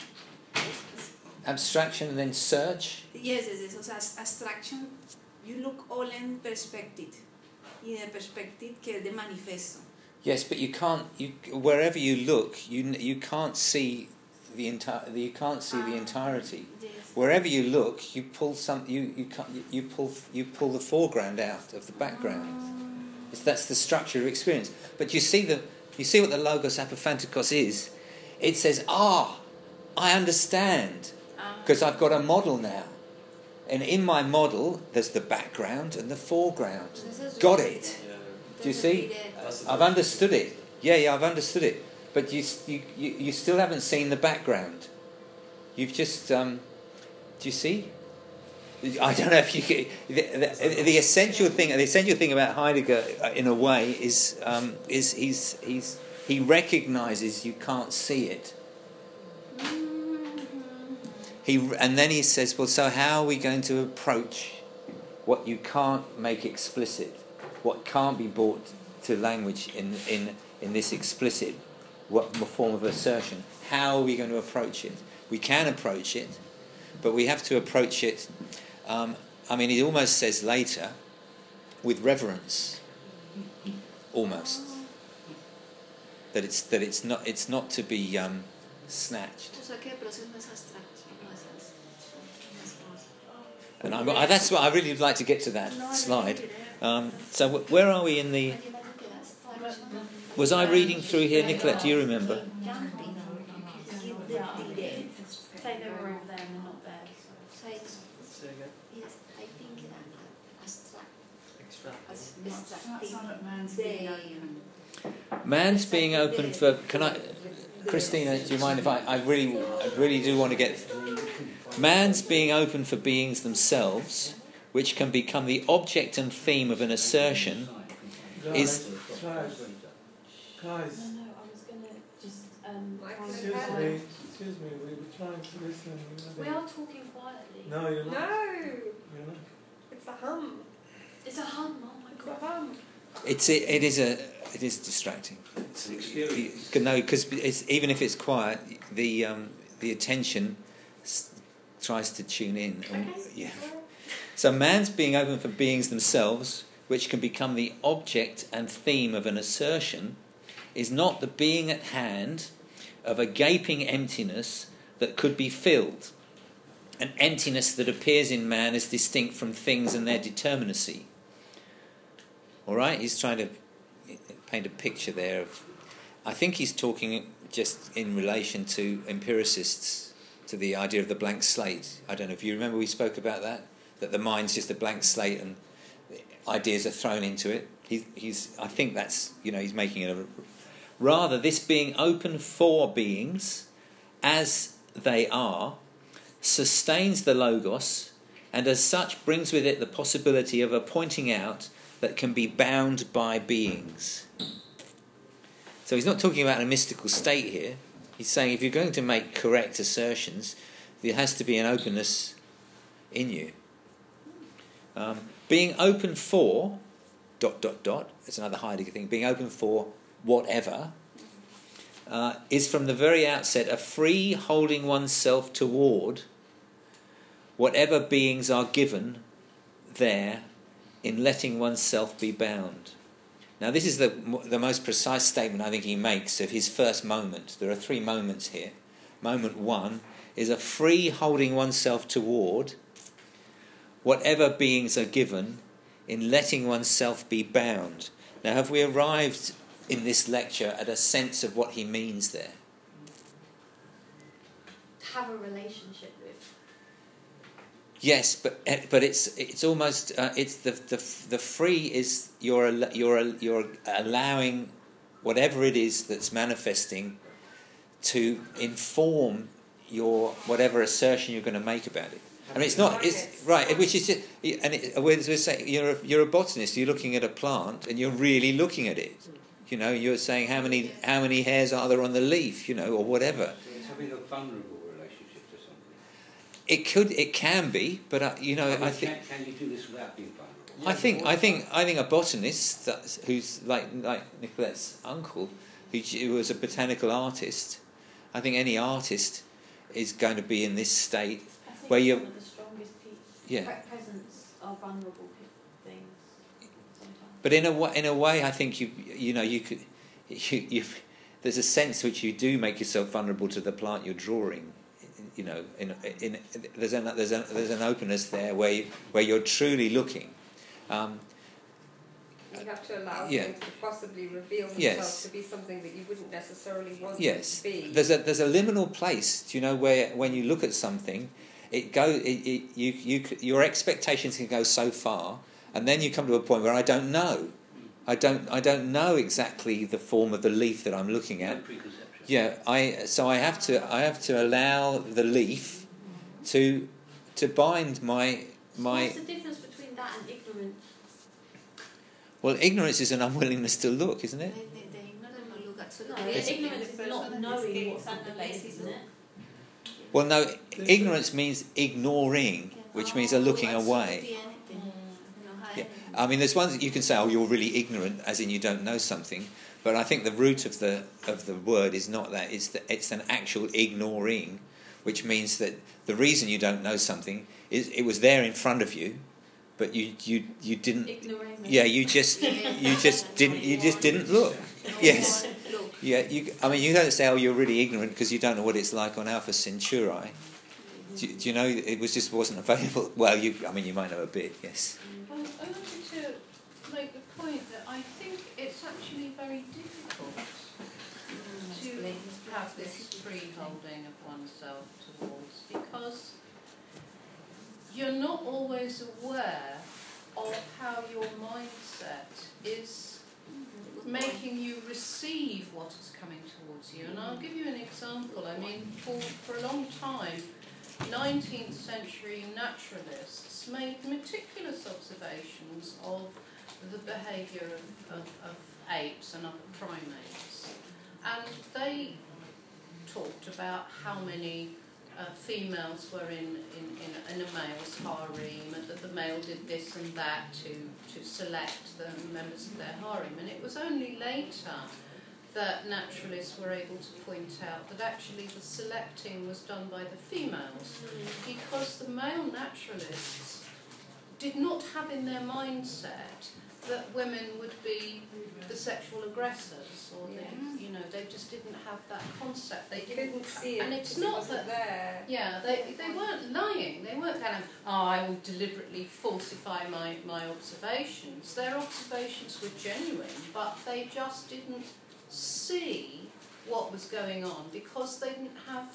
Abstraction and then search. Yes, yes, yes. O sea, abstraction, you look all in perspective. Y de perspective que es de manifesto. Yes, but you can't. You wherever you look, you you can't see the entire. You can't see the entirety. Yes. Wherever you look, you pull some. You you can't, you pull you pull the foreground out of the background. It's, that's the structure of experience. But you see the you see what the logos apophantikos is. It says, ah, I understand, because I've got a model now, and in my model there's the background and the foreground. Got it. Yeah. Do you see? That's I've understood it. Yeah, yeah, I've understood it. But you, you, you, you still haven't seen the background. You've just, um, do you see? I don't know if you get the, the, the essential thing. The essential thing about Heidegger, uh, in a way, is um, is he's he's he recognises you can't see it. He and then he says, well, so how are we going to approach what you can't make explicit, what can't be brought to language in in in this explicit what form of assertion? How are we going to approach it? We can approach it, but we have to approach it. Um, I mean, he almost says later, with reverence, almost that it's that it's not it's not to be um, snatched. And I'm, I, that's what I really would like to get to that slide. Um, so w- where are we in the? Was I reading through here, Nicolette? Do you remember? Say again. Yes, I think that uh, abstract, Extract. as- That's abstracting not man's the- being open. Man's being open for. Can I, Christina? Do you mind if I? I really, I really do want to get. Man's being open for beings themselves, which can become the object and theme of an assertion, Guys, is. guys, guys, No, no, I was going to just um, Michael try and excuse and me, excuse me, we were trying to listen. you We know. are talking quietly. No, you're not. No, You're not. it's a hum. It's a hum. Oh my It's god. a hum. It's it, it is a it is distracting. It's, you, no, because it's, even if it's quiet, the um, the attention s- tries to tune in. And, Okay. yeah. So man's being open for beings themselves, which can become the object and theme of an assertion, is not the being at hand of a gaping emptiness that could be filled, an emptiness that appears in man as distinct from things and their determinacy. All right, he's trying to paint a picture there of. I think he's talking just in relation to empiricists, to the idea of the blank slate. I don't know if you remember we spoke about that, that the mind's just a blank slate and ideas are thrown into it. He, he's. I think that's you know he's making it a. Rather, this being open for beings, as they are, sustains the logos, and as such brings with it the possibility of a pointing out that can be bound by beings. So he's not talking about a mystical state here. He's saying if you're going to make correct assertions, there has to be an openness in you. Um, being open for, dot, dot, dot, that's another Heidegger thing, being open for whatever, uh, is from the very outset a free holding oneself toward whatever beings are given there in letting oneself be bound. Now this is the the most precise statement I think he makes of his first moment. There are three moments here. Moment one is a free holding oneself toward whatever beings are given in letting oneself be bound. Now have we arrived in this lecture at a sense of what he means there? Have a relationship with. Yes, but but it's it's almost uh, it's the the the free is you're you're you're allowing whatever it is that's manifesting to inform your whatever assertion you're going to make about it. I mean, it's not it's right, which is just, and it, we're saying you're a, you're a botanist. You're looking at a plant and you're really looking at it. You know, you're saying how many how many hairs are there on the leaf, you know, or whatever. So it's having a vulnerable relationship to something. It could, it can be, but uh, you know, I, mean, I think. Can, can you do this without being vulnerable? I think, I think, I think a botanist that's, who's like like Nicolette's uncle, who, who was a botanical artist. I think any artist is going to be in this state I think where it's you, one of the strongest pe- yeah. pre- presents are vulnerable pe- things sometimes. But in a way, in a way, I think you, you know, you could, you, you, there's a sense which you do make yourself vulnerable to the plant you're drawing. You know, in, in, there's an there's an there's an openness there where you, where you're truly looking. Um, You have to allow Yeah. things to possibly reveal themselves Yes. to be something that you wouldn't necessarily want Yes, them to be. there's a there's a liminal place. Do you know where when you look at something, it go it, it, you you c- your expectations can go so far, and then you come to a point where I don't know, I don't I don't know exactly the form of the leaf that I'm looking No at. preconception. Yeah, I so I have to I have to allow the leaf to to bind my my. What's the difference between that and ignorance? Well, ignorance is an unwillingness to look, isn't The, it? the, the ignorant no look at No, It's- ignorance is not knowing what's at the base, isn't it? Well, no, ignorance means ignoring, which means a looking away. Yeah. I mean, there's ones that you can say, oh, you're really ignorant, as in you don't know something. But I think the root of the of the word is not that. It's the, it's an actual ignoring, which means that the reason you don't know something is it was there in front of you, but you you, you didn't. Ignoring. Yeah, you just you just didn't you just didn't look. Yes. Yeah. You. I mean, you don't say, oh, you're really ignorant because you don't know what it's like on Alpha Centauri. Do, do you know it was just wasn't available? Well, you. I mean, you might know a bit. Yes. Well, I wanted to make the point that I think it's actually very difficult to have this free holding of oneself towards, because you're not always aware of how your mindset is making you receive what is coming towards you. And I'll give you an example. I mean, for, for a long time, nineteenth century naturalists made meticulous observations of the behaviour of, of, of apes and other primates. And they talked about how many uh, females were in, in, in, in a male's harem, and that the male did this and that to, to select the members of their harem. And it was only later that naturalists were able to point out that actually the selecting was done by the females, because the male naturalists did not have in their mindset that women would be the sexual aggressors, or Yeah. they, you know, they just didn't have that concept. They They didn't, couldn't see it, and it's because it not wasn't that. there. Yeah, they they weren't lying. They weren't kind of, oh, I will deliberately falsify my my observations. Their observations were genuine, but they just didn't see what was going on because they didn't have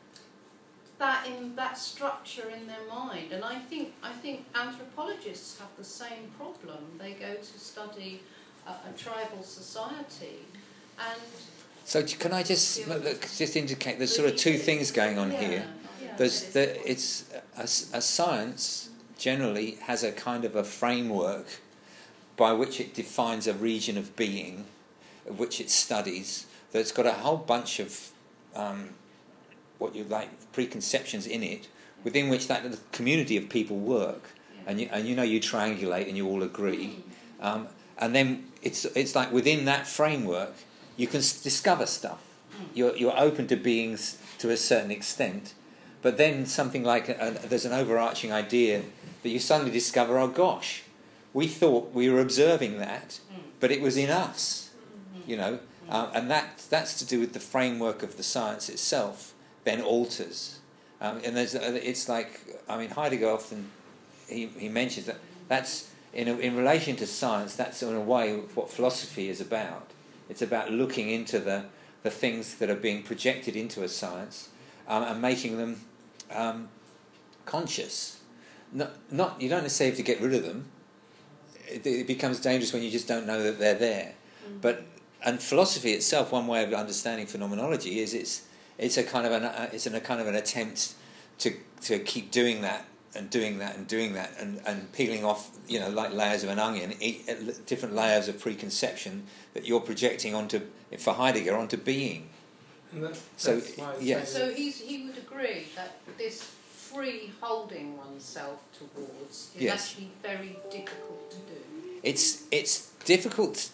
that in that structure in their mind. And I think I think anthropologists have the same problem. They go to study a, a tribal society, and So can I just Yeah. look, just indicate there's sort of two things going on yeah, here. yeah. There's the, it's a, a science generally has a kind of a framework by which it defines a region of being, which it studies. That's got a whole bunch of um, what you like preconceptions in it, within which that little community of people work, Yeah. and you and you know you triangulate and you all agree, um, and then it's it's like within that framework you can s- discover stuff. You're you're open to beings to a certain extent, but then something like a, a, there's an overarching idea that you suddenly discover, oh gosh, we thought we were observing that, but it was in us, you know, uh, and that that's to do with the framework of the science itself. Then alters, um, and there's it's like I mean Heidegger often he he mentions that that's in a, in relation to science. That's in a way what philosophy is about. It's about looking into the the things that are being projected into a science um, and making them um, conscious. Not, not you don't necessarily have to get rid of them. It, it becomes dangerous when you just don't know that they're there. Mm-hmm. But and philosophy itself, one way of understanding phenomenology is it's it's a kind of an uh, it's an, a kind of an attempt to to keep doing that and doing that and doing that and, and peeling off, you know, like layers of an onion, eat, uh, different layers of preconception that you're projecting onto, for Heidegger, onto being. And that, So, that's why I yes. say So he's, he would agree that this free holding oneself towards is Yes. actually very difficult to do. It's it's difficult.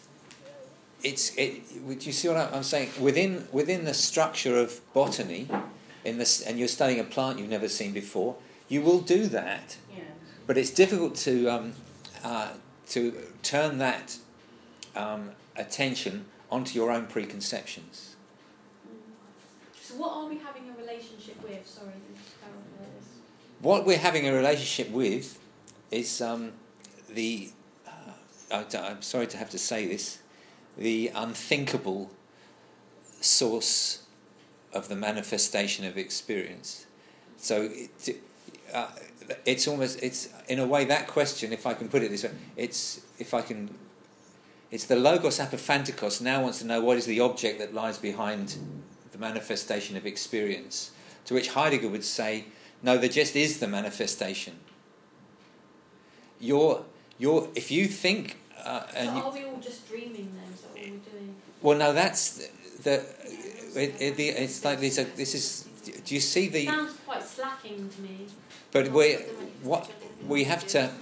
It's it. Do you see what I'm saying? Within within the structure of botany, in this, and you're studying a plant you've never seen before, you will do that. Yeah. But it's difficult to um, uh, to turn that um, attention onto your own preconceptions. So what are we having a relationship with? Sorry, just clarify this. What we're having a relationship with is um, the. Uh, I- I'm sorry to have to say this. The unthinkable source of the manifestation of experience. So it, uh, it's almost it's in a way that question, if I can put it this way, it's if I can, it's the logos apophantikos now wants to know what is the object that lies behind the manifestation of experience. To which Heidegger would say, no, there just is the manifestation. You're you're if you think. Uh, and So you, are we all just dreaming then? Is that what we're doing? well, no, that's the. the it, it, the it's like this. Uh, this is. Do you see the? It sounds quite slacking to me. But we what we have to.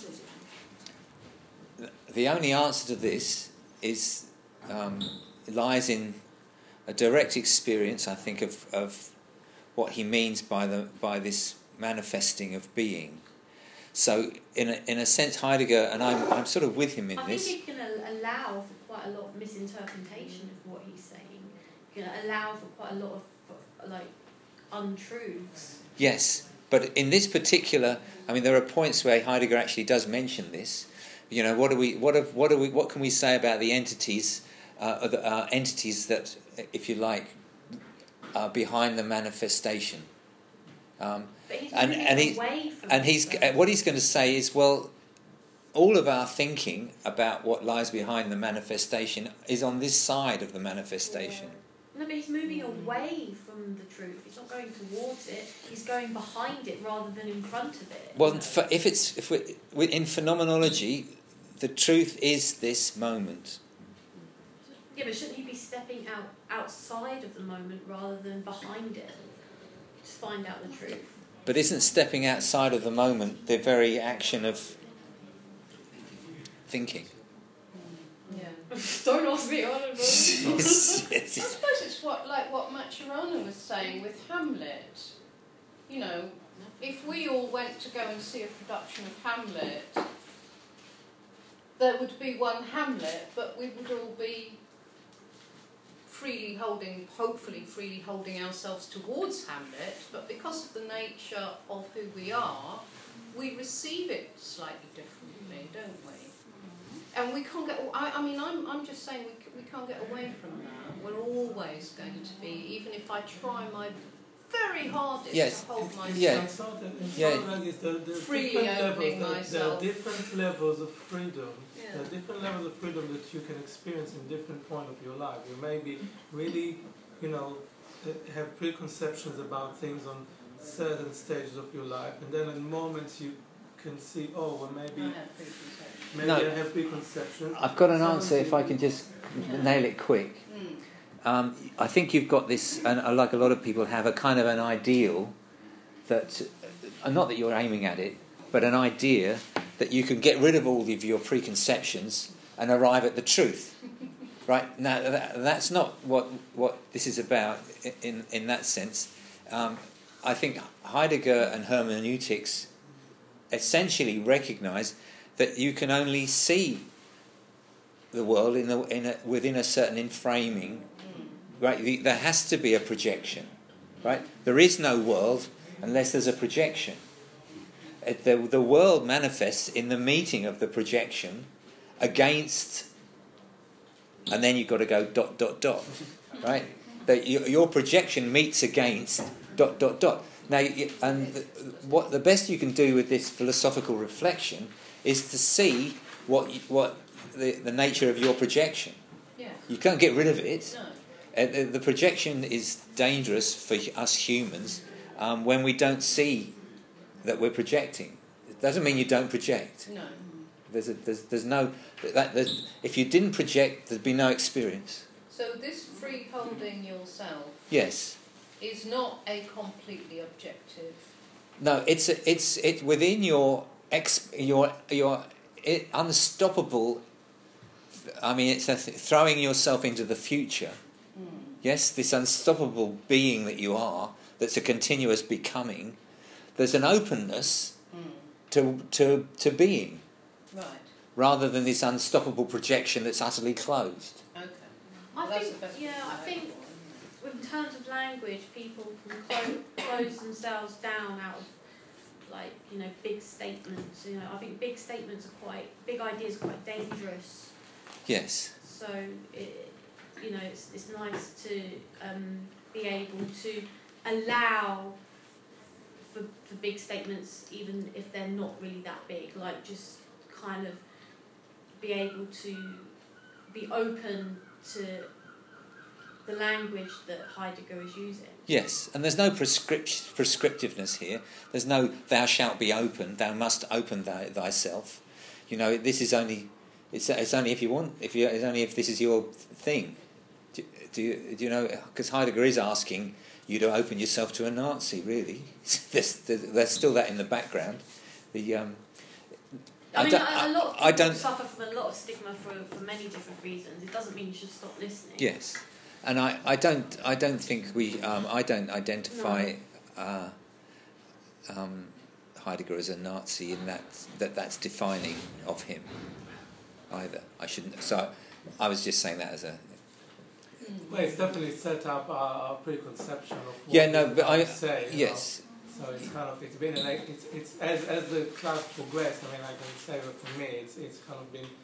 The only answer to this is um, lies in a direct experience, I think, of of what he means by the by this manifesting of being. So, in a, in a sense, Heidegger, and I'm I'm sort of with him in I this. think it can al- allow for quite a lot of misinterpretation of what he's saying. It can allow for quite a lot of of, like untruths. Yes, but in this particular, I mean, there are points where Heidegger actually does mention this. You know, what do we, what have, what do we, what can we say about the entities, uh, the uh, entities that, if you like, are behind the manifestation? Um, But he's and moving and he away from and it, he's though. what he's going to say is, well, all of our thinking about what lies behind the manifestation is on this side of the manifestation. No, but he's moving away from the truth. He's not going towards it. He's going behind it rather than in front of it. Well, you know? for, if it's if we in phenomenology, the truth is this moment. Yeah, but shouldn't he be stepping out outside of the moment rather than behind it to find out the truth? But isn't stepping outside of the moment the very action of thinking? Yeah. Don't ask me. I don't know. Yes, I yes. suppose it's what like what Maturana was saying with Hamlet. You know, if we all went to go and see a production of Hamlet, there would be one Hamlet, but we would all be freely holding, hopefully freely holding ourselves towards Hamlet, but because of the nature of who we are, we receive it slightly differently, don't we? And we can't get, I, I mean, I'm, I'm just saying we, c- we can't get away from that. We're always going to be, even if I try my very hardest Yes. to hold myself. Yeah. And so the, and so Yeah. like it's the, the Freely different opening levels, there, there are myself. different levels of freedom. Yeah. There are different levels of freedom that you can experience in different point of your life. You may be really, you know, uh, have preconceptions about things on certain stages of your life, and then in moments you can see, oh, well, maybe, I have preconceptions. maybe No. I have preconceptions. I've got an Some answer if I can just nail it quick. Mm. Um, I think you've got this, and uh, like a lot of people have, a kind of an ideal that, uh, not that you're aiming at it, but an idea that you can get rid of all of your preconceptions and arrive at the truth. Right? Now, that, that's not what what this is about in, in, in that sense. Um, I think Heidegger and hermeneutics essentially recognise that you can only see the world in, the, in a, within a certain framing. Right? The, there has to be a projection. Right? There is no world unless there's a projection. Uh, The, the world manifests in the meeting of the projection against, and then you've got to go dot, dot, dot. Right? That your, your projection meets against dot, dot, dot. Now, you, and the, what the best you can do with this philosophical reflection is to see what you, what the, the nature of your projection. Yeah. You can't get rid of it. No. Uh, the, the projection is dangerous for us humans um, when we don't see that we're projecting. It doesn't mean you don't project. No. There's a, there's there's no that there's, if you didn't project, there'd be no experience. So this free holding yourself Yes. is not a completely objective. No. It's a, it's it within your ex your your it, unstoppable. I mean, it's a th- throwing yourself into the future. Mm. Yes, this unstoppable being that you are. That's a continuous becoming. There's an openness Mm. to to to being, Right. rather than this unstoppable projection that's utterly closed. Okay. I Well, that's think, the best yeah, I way. think in terms of language, people can clo- close themselves down out of, like, you know, big statements. You know, I think big statements are quite, big ideas are quite dangerous. Yes. So, it, you know, it's it's nice to um, be able to allow for, for big statements, even if they're not really that big, like just kind of be able to be open to the language that Heidegger is using. Yes, and there's no prescript- prescriptiveness here. There's no "thou shalt be open," "thou must open thy, thyself." You know, this is only it's it's only if you want. If you it's only if this is your thing. Do, do you do you know? Because Heidegger is asking you to open yourself to a Nazi. Really, there's, there's, there's still that in the background. The um, I mean, don't- a, a lot of people I don't. suffer from a lot of stigma for, for many different reasons. It doesn't mean you should stop listening. Yes, and I, I don't I don't think we um, I don't identify uh, um, Heidegger as a Nazi in that that that's defining of him either. I shouldn't. So I was just saying that as a Well, it's definitely set up our, our preconception of what yeah no we but I say. you know. yes So it's kind of it's been an, it's it's as as the class progressed. I mean, I can say that for me, it's it's kind of been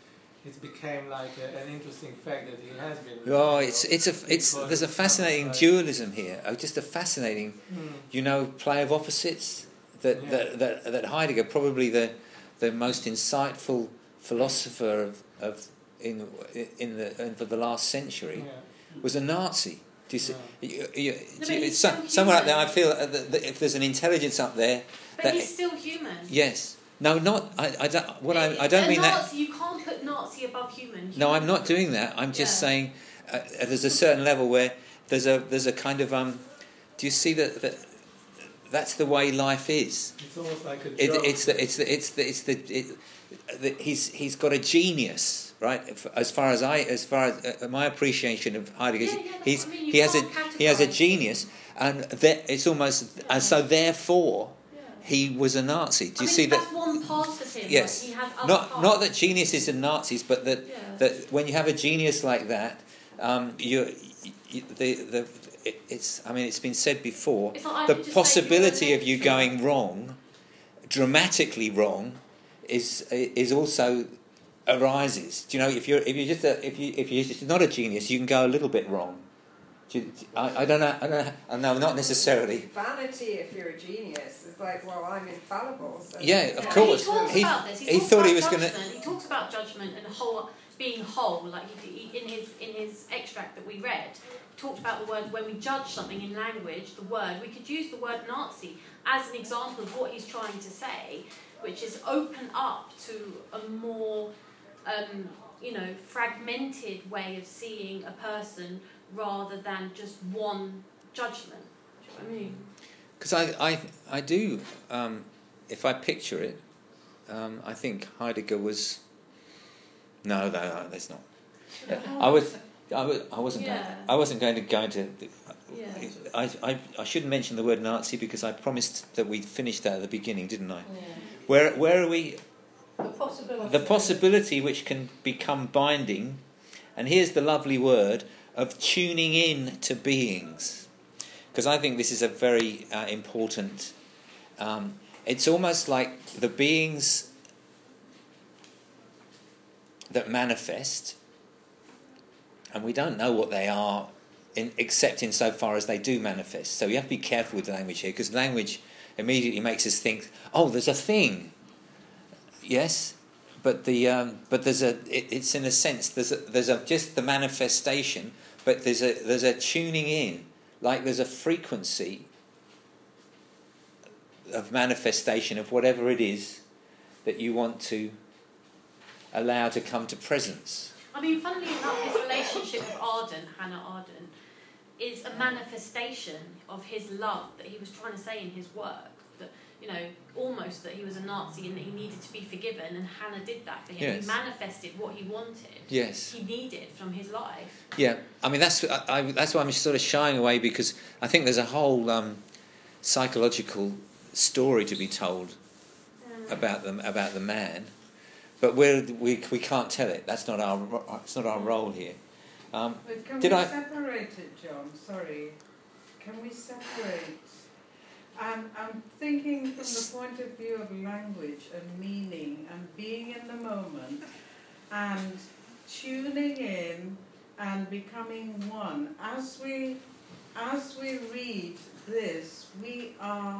it became like a, an interesting fact that he has been. Oh, it's it's a it's there's a fascinating like, dualism here. Oh, just a fascinating, mm. you know, play of opposites. That Yeah. that, that that Heidegger, probably the the most insightful philosopher of, of in in the in for the last century, Yeah. was a Nazi. Do you see? Yeah. You, you, No, do but you- he's it's some, still somewhere out there, I human. feel that, that if there's an intelligence up there, But that he's still human. yes, no, not I. I don't. What I I A don't mean that. Nazi, you can't put Nazi above human. No, I'm not doing that. I'm just Yeah. saying uh, there's a certain level where there's a there's a kind of um. Do you see that that that's the way life is? It's almost like a It, joke. it's the it's the it's the it's the, it, the he's he's got a genius, right? As far as I as far as uh, my appreciation of Heidegger, Yeah, yeah, that's he's what I mean. You he has a can't he has a categorise genius, and that it's almost and so therefore Yeah. he was a Nazi. Do you I mean, see that? that's one part of him. Yes. Like, he has other Not parts. not that geniuses are Nazis, but that Yeah. that when you have a genius like that, um, you, you the the it, it's I mean it's been said before, It's like I the could just possibility say you're of you an going wrong, dramatically wrong, is is also arises. Do you know if you're if you're just a, if you if you're just not a genius, you can go a little bit wrong. Do you, I, I don't know. I don't know. I know not necessarily. Vanity, if you're a genius, is like, well, I'm infallible. So Yeah, of Yeah, but course. He talks He- about this. He, he talks thought about he was gonna- judgment. He talks about judgment and whole being whole. Like he, he, in his in his extract that we read, he talked about the word when we judge something in language. The word we could use the word Nazi as an example of what he's trying to say, which is open up to a more um, you know fragmented way of seeing a person rather than just one judgment. Do you know what I mean? Because I, I, I do, um, if I picture it, um, I think Heidegger was. No, no, no, that's not. I was, I was, I wasn't, Yeah. going, I wasn't going to go into. Yeah. I, I, I shouldn't mention the word Nazi because I promised that we'd finish that at the beginning, didn't I? Yeah. Where, where are we? The possibility. The possibility which can become binding, and here's the lovely word of tuning in to beings, because I think this is a very uh, important. Um, it's almost like the beings that manifest, and we don't know what they are, in, except insofar as they do manifest. So you have to be careful with language here, because language immediately makes us think, "Oh, there's a thing." Yes, but the um, but there's a it, it's in a sense there's a, there's a just the manifestation, but there's a there's a tuning in, like there's a frequency of manifestation of whatever it is that you want to allow to come to presence. I mean, funnily enough, his relationship with Arden, Hannah Arden, is a manifestation of his love that he was trying to say in his work. That, you know, almost that he was a Nazi and that he needed to be forgiven, and Hannah did that for him. Yes. He manifested what he wanted. Yes. He needed from his life. Yeah, I mean that's I, I, that's why I'm sort of shying away, because I think there's a whole um, psychological story to be told about them about the man, but we're, we we can't tell it. That's not our ro- it's not our role here. Um, But can Did we I- separate it, John? Sorry. Can we separate? I'm, I'm thinking from the point of view of language and meaning and being in the moment and tuning in and becoming one. As we, as we read this, we are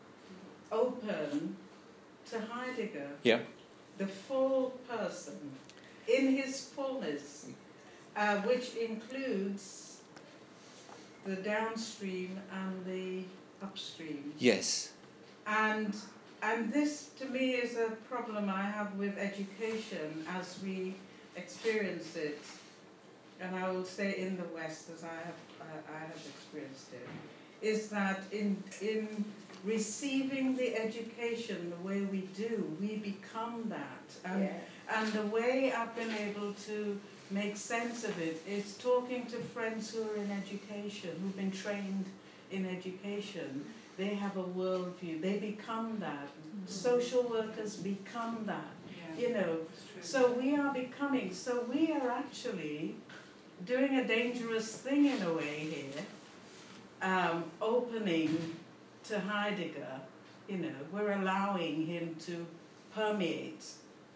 open to Heidegger, yeah, the full person, in his fullness, uh, which includes the downstream and the upstream. yes, And and this to me is a problem I have with education as we experience it, and I will say in the West as I have uh, I have experienced it, is that in in receiving the education the way we do, we become that. And, Yeah. and the way I've been able to make sense of it is talking to friends who are in education, who've been trained in education. They have a worldview. They become that. Mm-hmm. Social workers become that. Yeah. You know. So we are becoming. So we are actually doing a dangerous thing in a way here. Um, opening to Heidegger. You know, we're allowing him to permeate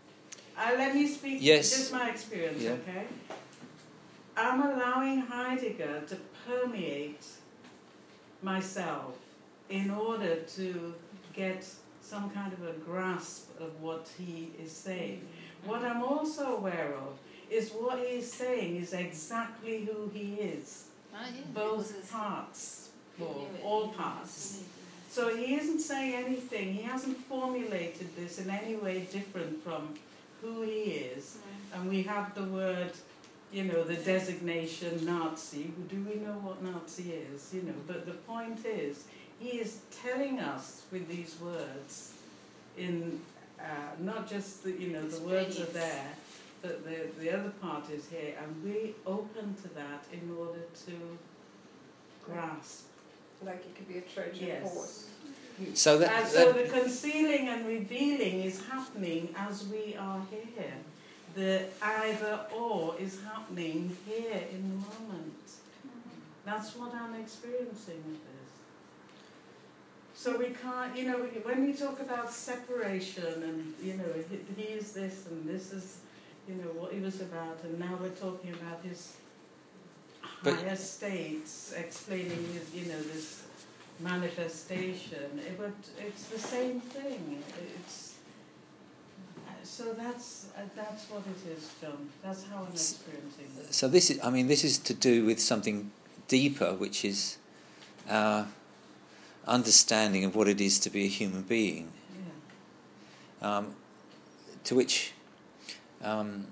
Uh, let me speak. Yes. Just my experience, Yeah. okay? I'm allowing Heidegger to permeate myself in order to get some kind of a grasp of what he is saying. What I'm also aware of is what he is saying is exactly who he is. Ah, yeah, because Both it's- parts, you or knew it. all parts. So he isn't saying anything, he hasn't formulated this in any way different from who he is. And we have the word, you know, the designation Nazi. Do we know what Nazi is? You know, but the point is, he is telling us with these words, in uh, not just the, you know, the words are there, but the the other part is here, and we open to that in order to grasp. Like it could be a Trojan Yes. horse. So that, And so that the concealing and revealing is happening as we are here. The either or is happening here in the moment. That's what I'm experiencing with this. So we can't, you know, when we talk about separation and, you know, he, he is this and this is, you know, what he was about, and now we're talking about his But- higher states, explaining his, you know, this manifestation. It would, it's the same thing. It's so that's uh, that's what it is, John. That's how I'm experiencing it. so this is, I mean, this is to do with something deeper, which is our understanding of what it is to be a human being. Yeah. Um, to which um,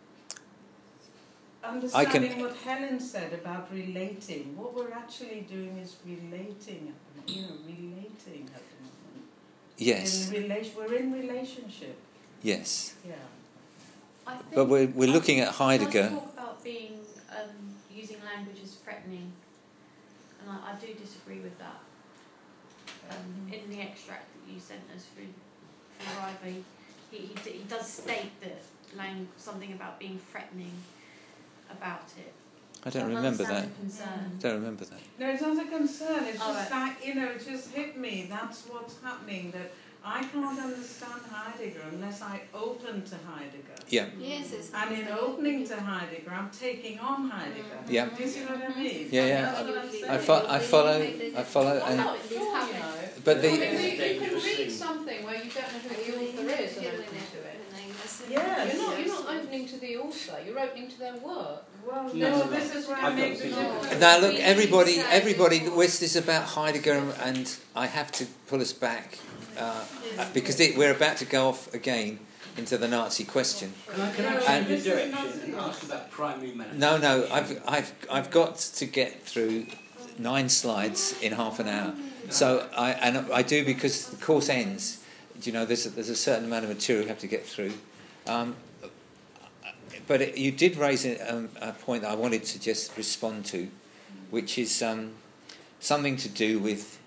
Understanding what Helen said about relating. What we're actually doing is relating at the moment. You know, relating at the moment. yes, In relation, we're in relationship. yes. Yeah. I think But we're we're I looking think at he does Heidegger. talk about being um, using language as threatening, and I, I do disagree with that. Um, in the extract that you sent us through through Ivy, he, he d- he does state that lang- something about being threatening about it. I So don't I remember that. understand the concern. Don't remember that. No, it's not a concern. It's All just right. like, you know, it just hit me. That's what's happening. That I can't understand Heidegger unless I open to Heidegger. Yeah, Yes, it's And in opening to Heidegger, I'm taking on Heidegger. yeah, Do you see what I mean? yeah, yeah. That's what I'm saying. I, fo- I follow. I follow. I'm And not sure, you know. but I the mean, you, you can read something where you don't know who the author is and open to it. Yes. You're not, you're not opening to the author, you're opening to their work. Well, No, no, no, this is where I I've make got the to difference. now look, everybody, everybody. This is about Heidegger, and I have to pull us back uh, because it, we're about to go off again into the Nazi question. Can I, can I No, change this the is direction not- and ask about primary manifestation? No, no, I've, I've, I've got to get through nine slides in half an hour. So I, and I do because the course ends. You know, there's a, there's a certain amount of material you have to get through. Um, but it, you did raise a, um, a point that I wanted to just respond to, which is um, something to do with.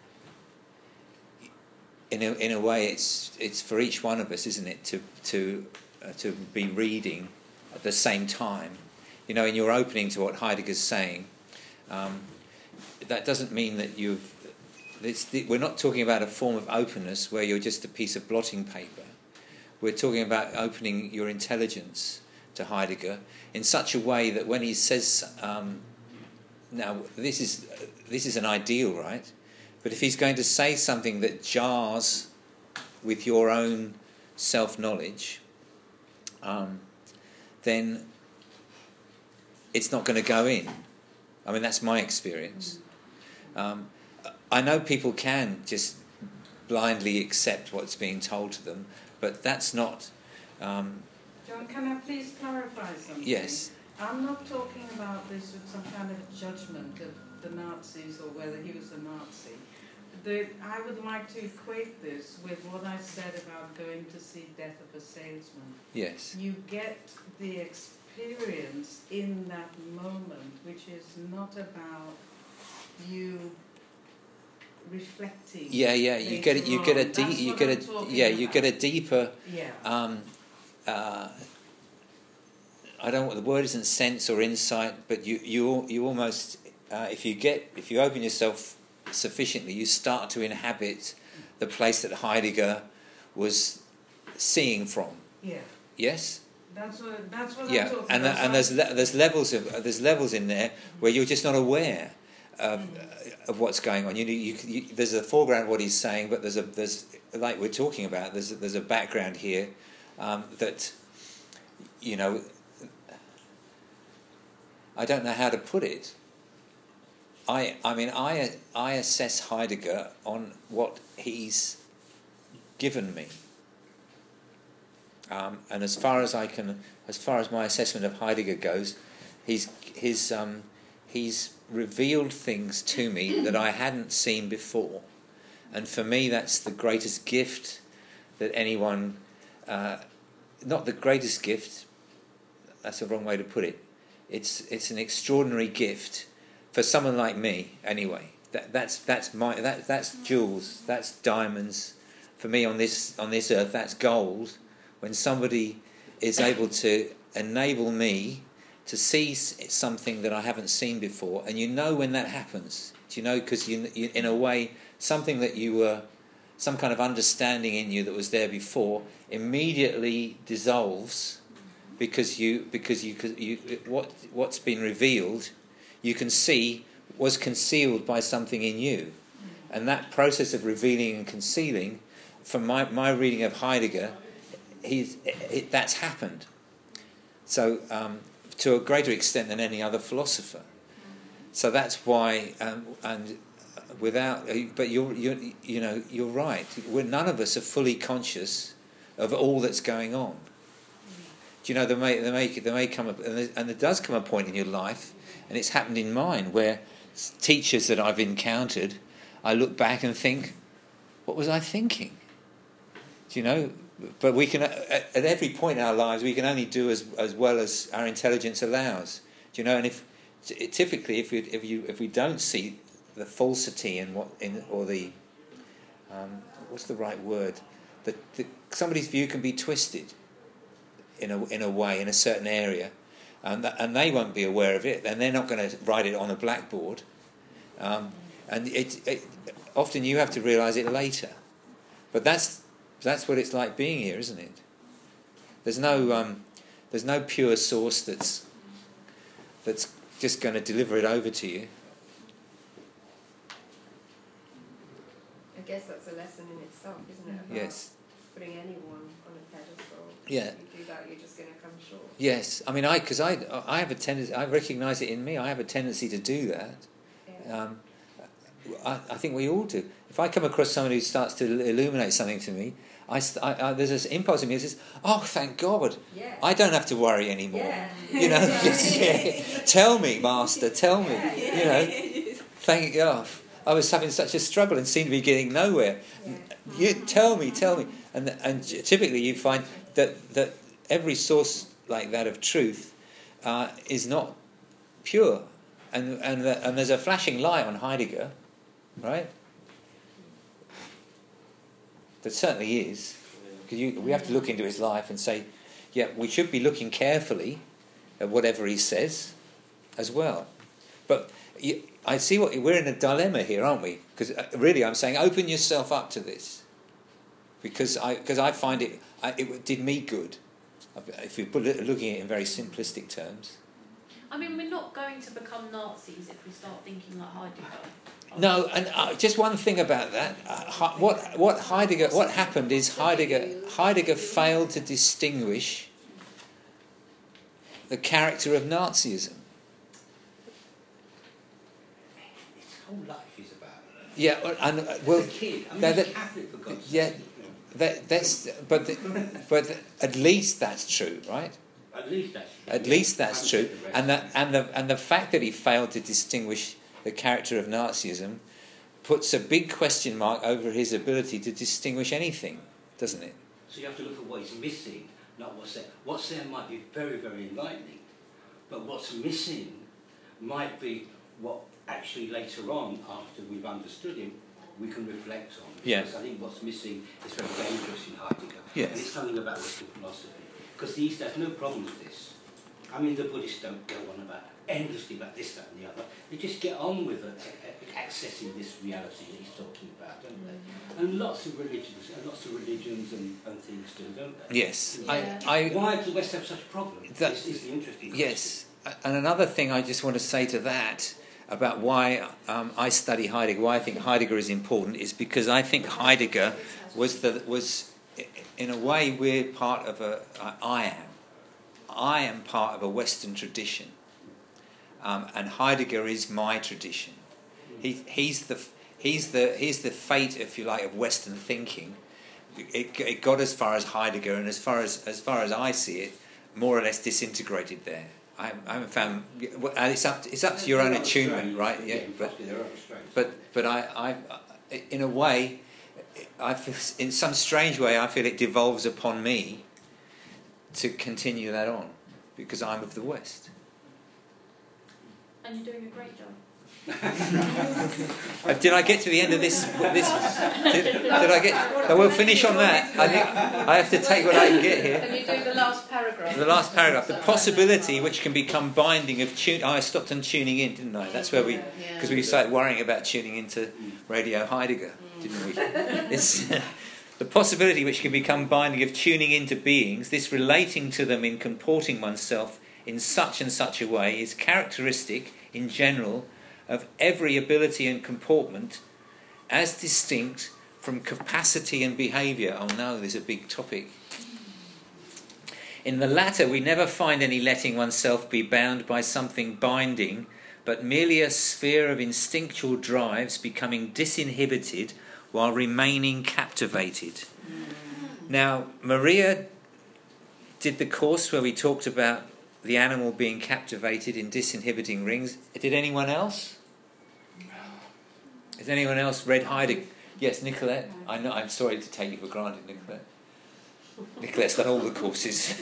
In a, in a way, it's it's for each one of us, isn't it, to to uh, to be reading at the same time. You know, in your opening to what Heidegger's saying, um, that doesn't mean that you've. It's the, we're not talking about a form of openness where you're just a piece of blotting paper. We're talking about opening your intelligence to Heidegger in such a way that when he says, um, now this is this is an ideal, right? But if he's going to say something that jars with your own self-knowledge, um, then it's not going to go in. I mean, that's my experience. Um, I know people can just blindly accept what's being told to them, but that's not... Um, John, can I please clarify something? yes. I'm not talking about this with some kind of judgment of the Nazis or whether he was a Nazi. The, I would like to equate this with what I said about going to see Death of a Salesman. Yes. You get the experience in that moment, which is not about you reflecting. Yeah, yeah. You get it. You get a deep. You get a. Yeah, you get a deeper. Yeah. Um, uh, I don't know what the word isn't sense or insight, but you you you almost uh, if you get if you open yourself sufficiently, you start to inhabit the place that Heidegger was seeing from. Yeah. Yes. That's what. That's what Yeah, I'm talking and about. and there's le- there's levels of uh, there's levels in there where you're just not aware of, uh, of what's going on. You, you, you there's a foreground of what he's saying, but there's a there's like we're talking about. There's a, there's a background here um, that you know. I don't know how to put it. I I mean I I assess Heidegger on what he's given me. Um, and as far as I can, as far as my assessment of Heidegger goes, he's his um, he's revealed things to me that I hadn't seen before, and for me that's the greatest gift that anyone, uh, not the greatest gift. That's the wrong way to put it. It's it's an extraordinary gift for someone like me, anyway. That that's that's my that that's jewels, that's diamonds. For me on this on this earth, that's gold. When somebody is able to enable me to see something that I haven't seen before, and you know when that happens, do you know? Because you, you, in a way, something that you were, some kind of understanding in you that was there before, immediately dissolves because you because you you what what's been revealed, you can see was concealed by something in you, and that process of revealing and concealing, from my my reading of Heidegger. He's, it, that's happened. So um, to a greater extent than any other philosopher. So that's why, um, and without, but you're, you're, you know, you're right. We're, none of us are fully conscious of all that's going on. Do you know, there may, there may, there may come, a, and, there, and there does come a point in your life, and it's happened in mine, where teachers that I've encountered, I look back and think, what was I thinking? Do you know? But we can, at every point in our lives, we can only do as as well as our intelligence allows. Do you know? And if typically, if we if you if we don't see the falsity in what in or the um, what's the right word, that somebody's view can be twisted in a in a way in a certain area, and th- and they won't be aware of it, and they're not going to write it on a blackboard, um, and it, it often you have to realise it later, but that's. That's what it's like being here, isn't it? There's no, um, there's no pure source that's that's just going to deliver it over to you. I guess that's a lesson in itself, isn't it? About yes. Putting anyone on a pedestal. Yeah. If you do that, you're just going to come short. Yes, I mean, I because I I have a tendency. I recognise it in me. I have a tendency to do that. Yeah. Um, I, I think we all do. If I come across someone who starts to illuminate something to me, I, I, I, there's this impulse in me that says, "Oh, thank God, yeah. I don't have to worry anymore." Yeah. You know, just, yeah. Tell me, Master, tell me. Yeah, yeah. You know, thank God. I was having such a struggle and seemed to be getting nowhere. Yeah. You tell me, tell me, and and typically you find that that every source like that of truth uh, is not pure, and and the, and there's a flashing light on Heidegger, right? There certainly is, because we have to look into his life and say, yeah, we should be looking carefully at whatever he says, as well. But you, I see what we're in a dilemma here, aren't we? Because really, I'm saying, open yourself up to this, because I because I find it I, it did me good. If we put it, looking at it in very simplistic terms. I mean, we're not going to become Nazis if we start thinking like Heidegger. No, and uh, just one thing about that. Uh, what what Heidegger what happened is Heidegger Heidegger failed to distinguish the character of Nazism. His whole life is about. Yeah, and uh, well, As a kid, I mean, that, he's that, Catholic for God's yeah, sake. that, that's but the, but the, at least that's true, right? At least that's true. At least that's true, and that and the and the fact that he failed to distinguish the character of Nazism puts a big question mark over his ability to distinguish anything, doesn't it? So you have to look at what is missing, not what's there. What's there might be very, very enlightening, but what's missing might be what actually later on, after we've understood him, we can reflect on. Yeah. Because I think what's missing is very dangerous in Heidegger. Yes. And it's something about Western philosophy. Because these days, no problem with this. I mean, the Buddhists don't go on about endlessly about this, that, and the other. They just get on with it, accessing this reality that he's talking about, don't they? And lots of religions, and lots of religions and, and things do, don't they? Yes. Yeah. I, I, Why does the West have such problems? That, this is the interesting question. Yes. And another thing I just want to say to that about why um, I study Heidegger, why I think Heidegger is important, is because I think Heidegger was the was in a way we're part of a I am I am part of a Western tradition, um, and Heidegger is my tradition. He he's the he's the he's the fate, if you like, of Western thinking. It, it got as far as Heidegger, and as far as as far as I see it, more or less disintegrated there. I, I haven't found. And it's up. To, it's up to your own attunement, right? Yeah. But but but I, I in a way, I feel, in some strange way, I feel it devolves upon me to continue that on, because I'm of the West. And you're doing a great job. Did I get to the end of this? This did, did I get? I will finish on that. I think I have to take what I can get here. Can you do the last paragraph? The last paragraph, the possibility which can become binding of tune. Oh, I stopped on tuning in, didn't I? That's where we, because we started worrying about tuning into Radio Heidegger, didn't we? It's the possibility which can become binding of tuning into beings. This relating to them in comporting oneself in such and such a way is characteristic, in general, of every ability and comportment as distinct from capacity and behaviour. Oh no, there's a big topic. In the latter, we never find any letting oneself be bound by something binding, but merely a sphere of instinctual drives becoming disinhibited while remaining captivated. Now, Maria did the course where we talked about the animal being captivated in disinhibiting rings. Did anyone else? Has anyone else read Heidegger? Yes, Nicolette. I know. I'm sorry to take you for granted, Nicolette. Nicolette's done all the courses.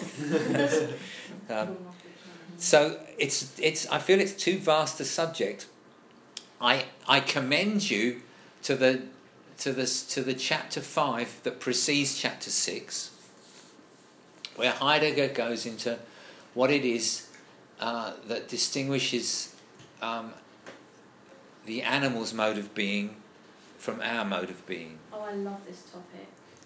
um, so it's it's. I feel it's too vast a subject. I I commend you to the to this to the chapter five that precedes chapter six, where Heidegger goes into what it is uh, that distinguishes um, the animal's mode of being from our mode of being. Oh, I love this topic.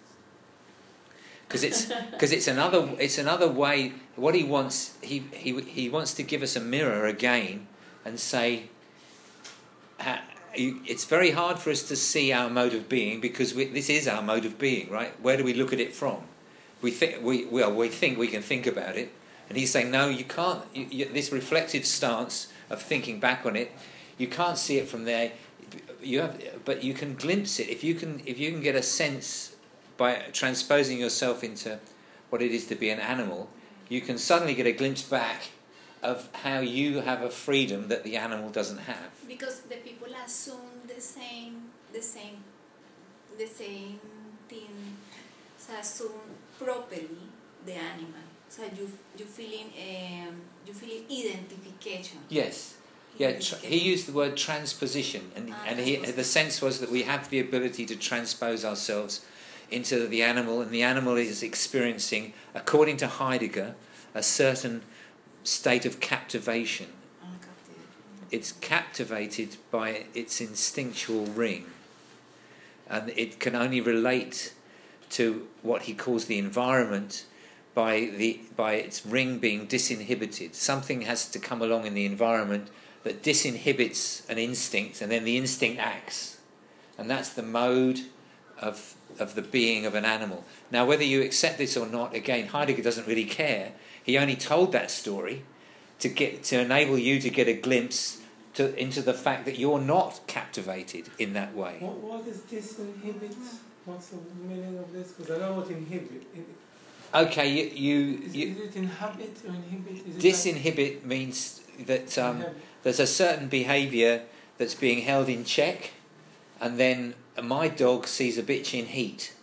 Because it's because it's another it's another way. What he wants he he he wants to give us a mirror again and say. Uh, you, it's very hard for us to see our mode of being because we, this is our mode of being, right? Where do we look at it from? We think we well we think we can think about it. And he's saying, no, you can't. You, you, this reflective stance of thinking back on it, you can't see it from there. You have, but you can glimpse it if you can. If you can get a sense by transposing yourself into what it is to be an animal, you can suddenly get a glimpse back of how you have a freedom that the animal doesn't have. Because the people assume the same, the same, the same thing. So assume properly the animal. So you you feeling um, you feeling identification. Yes, yeah. Tra- he used the word transposition, and ah, and he the sense was that we have the ability to transpose ourselves into the animal, and the animal is experiencing, according to Heidegger, a certain state of captivation. Oh, captivation. It's captivated by its instinctual ring, and it can only relate to what he calls the environment by the by its ring being disinhibited. Something has to come along in the environment that disinhibits an instinct, and then the instinct acts, and that's the mode of of the being of an animal. Now, whether you accept this or not, again, Heidegger doesn't really care. He only told that story to get to enable you to get a glimpse to into the fact that you're not captivated in that way. What, what is disinhibit? What's the meaning of this? Because I know what inhibit. Okay, you... you, is, you is it inhabit or inhibit? Is it disinhibit like means that um, there's a certain behaviour that's being held in check, and then my dog sees a bitch in heat.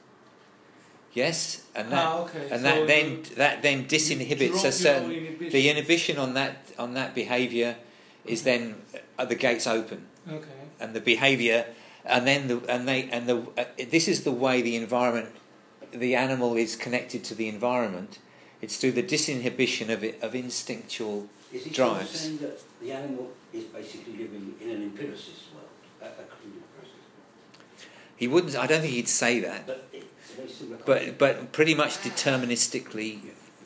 Yes? And that, ah, okay. and so that then that then disinhibits a certain... Inhibition. The inhibition on that on that behaviour is then... Uh, the gates open. Okay. And the behaviour... And then the... And they and the uh, this is the way the environment... The animal is connected to the environment, It's through the disinhibition of it, of instinctual Is he drives. saying that the animal is basically living in an empiricist world, a, a crude process? He wouldn't. I don't think he'd say that. But it's a very similar But but pretty much deterministically,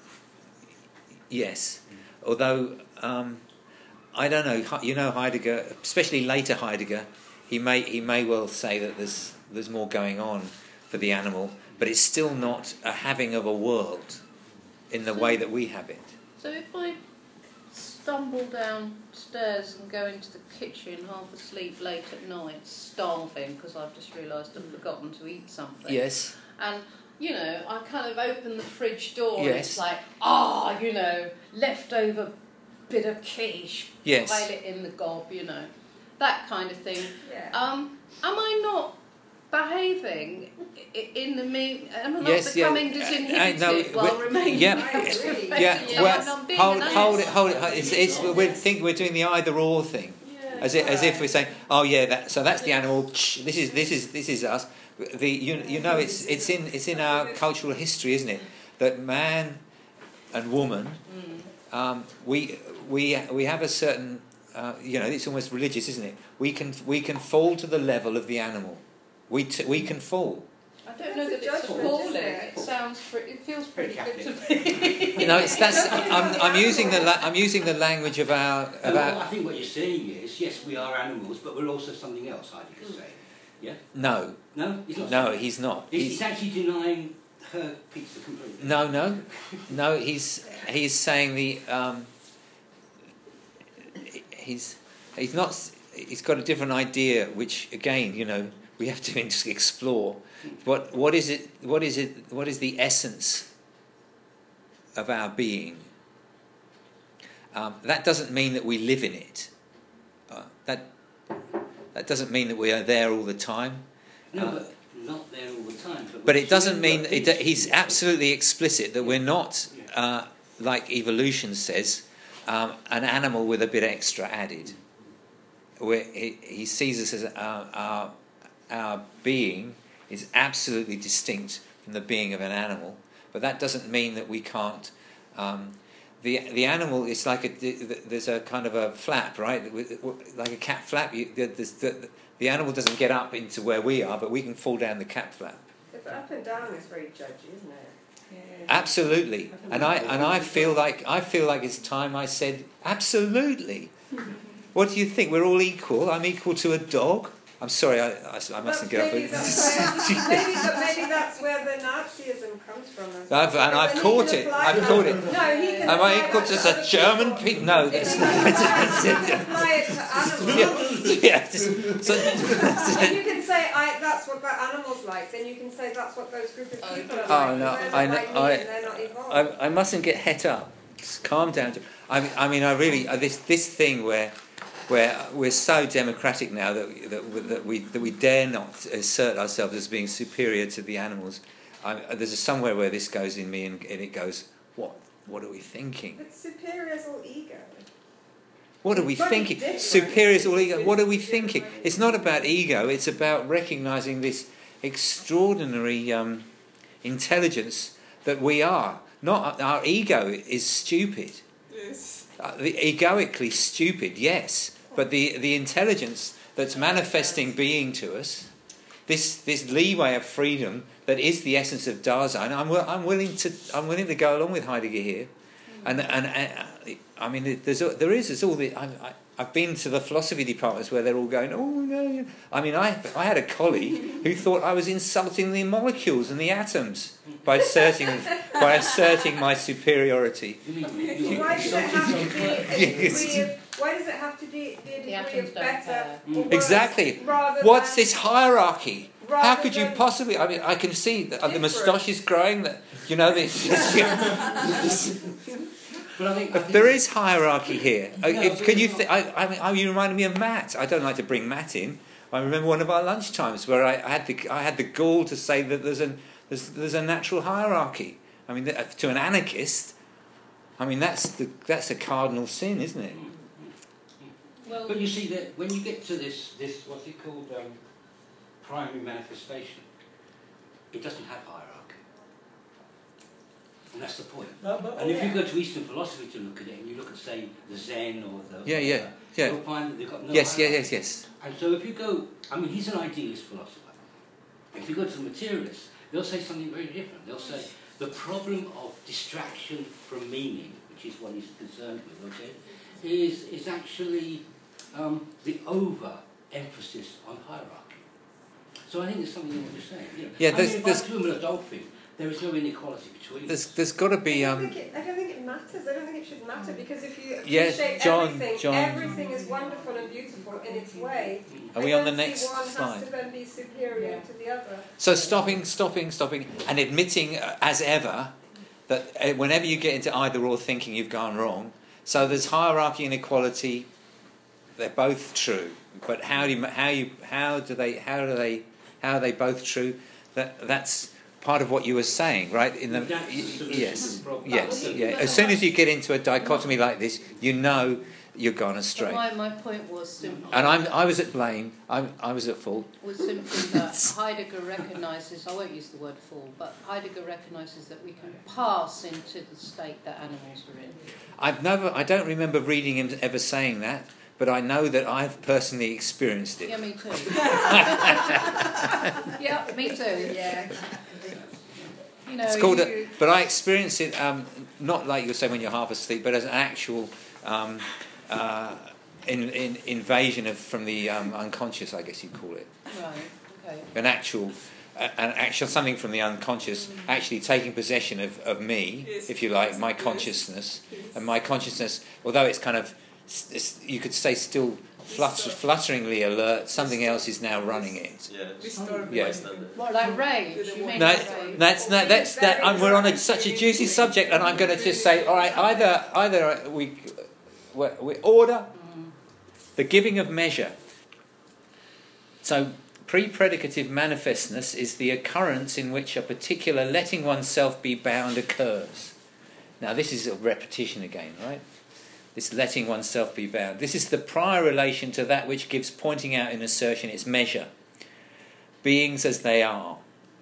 yes. Although um, I don't know. He- You know, Heidegger, especially later Heidegger, he may he may well say that there's there's more going on for the animal, but it's still not a having of a world in the way that we have it. So if I stumble downstairs and go into the kitchen half asleep late at night, starving because I've just realised I've forgotten to eat something. Yes. And, you know, I kind of open the fridge door and Yes. it's like, ah, you know, leftover bit of quiche, Yes. pile it in the gob, you know, that kind of thing. Yeah. Um, am I not behaving i- in the mean? Am I not Yes, yeah. becoming Uh, disinhibited uh, no, while we- remaining? yeah. Really? Yeah. Yeah, Well, I'm not being hold an hold it ass. hold it. It's, it's we're think we're doing the either or thing. As if, as if we're saying, oh yeah, that, so that's the animal. This is this is this is us. The you you know it's it's in it's in our cultural history, isn't it? That man and woman, um, we we we have a certain uh, you know it's almost religious, isn't it? We can we can fall to the level of the animal. We t- we can fall. I don't know that That's a it's judgment, appalling. isn't it? It sounds pretty. It feels pretty Very good to me. You know, it's that's I'm I'm using the la- I'm using the language of our No, of well, I our think what you're saying is, yes, we are animals, but we're also something else, Heidegger's saying. Yeah? no No? He's not no saying he's not. that. He's, He's, he's actually denying her pizza completely. No, no, no. He's he's saying the um, he's he's not. He's got a different idea, which again, you know, we have to explore. What what is it? What is it? What is the essence of our being? Um, that doesn't mean that we live in it. Uh, that that doesn't mean that we are there all the time. No, Uh, but not there all the time. But, But we're it doesn't saying mean that it, he's absolutely explicit that we're not, uh, like evolution says, um, an animal with a bit extra added. We're, he, he sees us as our, our our being is absolutely distinct from the being of an animal, but that doesn't mean that we can't. Um, the the animal is like a there's a kind of a flap, right? Like a cat flap. You, there's the, the animal doesn't get up into where we are, but we can fall down the cat flap. But up and down is very judgy, isn't it? Yeah. Absolutely, and I and I feel like I feel like it's time I said absolutely. What do you think? We're all equal. I'm equal to a dog. I'm sorry, I, I, I mustn't get maybe off that's, it. where, maybe, that, maybe that's where the Nazism comes from. as well. I've, and I've he caught can it. apply I've that- caught it. No, he can Am I apply equal that to other a German people. people? No, If that's he not. can apply it to animals. Yeah, just- so, If you can say I, that's what that animals like, then you can say that's what those group of people are Oh, like. no, They're not I know- like me I- and they're not evolved. I, I mustn't get het up. Just calm down. I mean, I mean, I really uh, this this thing where where we're so democratic now that that, we- that we that we dare not assert ourselves as being superior to the animals. I, there's a somewhere where this goes in me, and, and it goes, what what are we thinking? But superior is all ego. What are we It's very thinking? different. Superior or ego? What are we thinking? It's not about ego. It's about recognizing this extraordinary um, intelligence that we are. Not our ego is stupid. Yes. Uh, the egoically stupid, yes, but the the intelligence that's manifesting being to us, this this leeway of freedom that is the essence of Dasein. I'm wi- I'm willing to I'm willing to go along with Heidegger here, and and, and I mean there's there is there's all the I, I, I've been to the philosophy departments where they're all going, oh no. I mean, I I had a colleague who thought I was insulting the molecules and the atoms by asserting by asserting my superiority. You mean, you Why does it have to be a Yes. degree of, why does it have to be, be a degree atoms of don't better care. or worse, Exactly. rather What's than- this hierarchy? How rather could you than possibly? I mean, I can see that the different? moustache is growing. That you know, this, But I think, I think there is hierarchy here. Uh, No, if- but can you? it's Th- I, I mean, oh, you reminded me of Matt. I don't like to bring Matt in. I remember one of our lunch times where I, I had the I had the gall to say that there's a there's, there's a natural hierarchy. I mean, that, to an anarchist, I mean that's the that's a cardinal sin, isn't it? Well, But you see that when you get to this, this what's it called, um, primary manifestation, it doesn't have hierarchy. And that's the point. No, but, And if yeah. you go to Eastern philosophy to look at it, and you look at, say, the Zen or the... Yeah, yeah, yeah. You'll find that they've got no Yes, yeah, hierarchy. yes, yes. And so if you go... I mean, he's an idealist philosopher. If you go to the materialists, they'll say something very different. They'll say the problem of distraction from meaning, which is what he's concerned with, okay, is, is actually um, the over-emphasis on hierarchy. So I think there's something in what you're saying. You know, Yeah, I there's- mean, if there's- I swim with a dolphin, there is no inequality between There's, us. there's got to be... I, don't Um, think it, I don't think it matters. I don't think it should matter because if you Yeah, appreciate John, everything, John. everything is wonderful and beautiful in its way. Are I we on don't the see next one slide? has to then be superior to the other. So stopping, stopping, stopping, and admitting, uh, as ever, that uh, whenever you get into either or thinking you've gone wrong. So there's hierarchy and equality. They're both true, but how do you, how you, how do they, how do they, how are they both true? That that's part of what you were saying, right? In the That's the solution yes, to the problem. yes, yeah. As soon as you get into a dichotomy like this, you know you're gone astray. But my, my point was simply And I'm, I was at blame. I, I was at fault. was simply that Heidegger recognises, I won't use the word fall, but Heidegger recognises that we can pass into the state that animals are in. I've never, I don't remember reading him ever saying that, but I know that I've personally experienced it. Yeah, me too. Yeah, me too. Yeah. You know, It's called, a, you, but I experience it um, not like you say when you're half asleep, but as an actual um, uh, in, in, invasion of from the um, unconscious, I guess you'd call it. right, okay. An actual, uh, an actual something from the unconscious actually taking possession of, of me, if you like, my consciousness, and my consciousness, although it's kind of, it's, you could say still flutter, flutteringly alert, something else is now running it. Yeah. Yeah. What, like rage? You mean No, like rage? that's no, that's that. I'm, we're on a, such a juicy subject, and I'm going to just say, all right, either either we, we, we order the giving of measure. So, pre-predicative manifestness is the occurrence in which a particular letting oneself be bound occurs. Now, this is a repetition again, right? This letting oneself be bound. This is the prior relation to that which gives pointing out in assertion its measure. Beings as they are.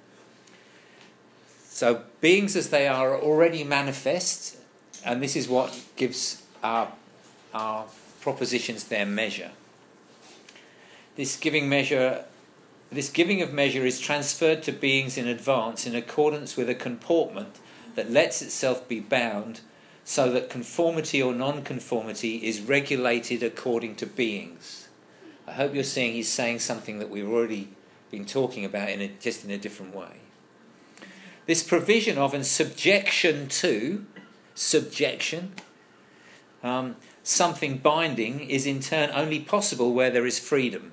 So beings as they are are already manifest, and this is what gives our, our propositions their measure. This giving measure, this giving of measure is transferred to beings in advance in accordance with a comportment that lets itself be bound, so that conformity or non-conformity is regulated according to beings. I hope you're seeing he's saying something that we've already been talking about in a, just in a different way. This provision of and subjection to, subjection, um, something binding is in turn only possible where there is freedom.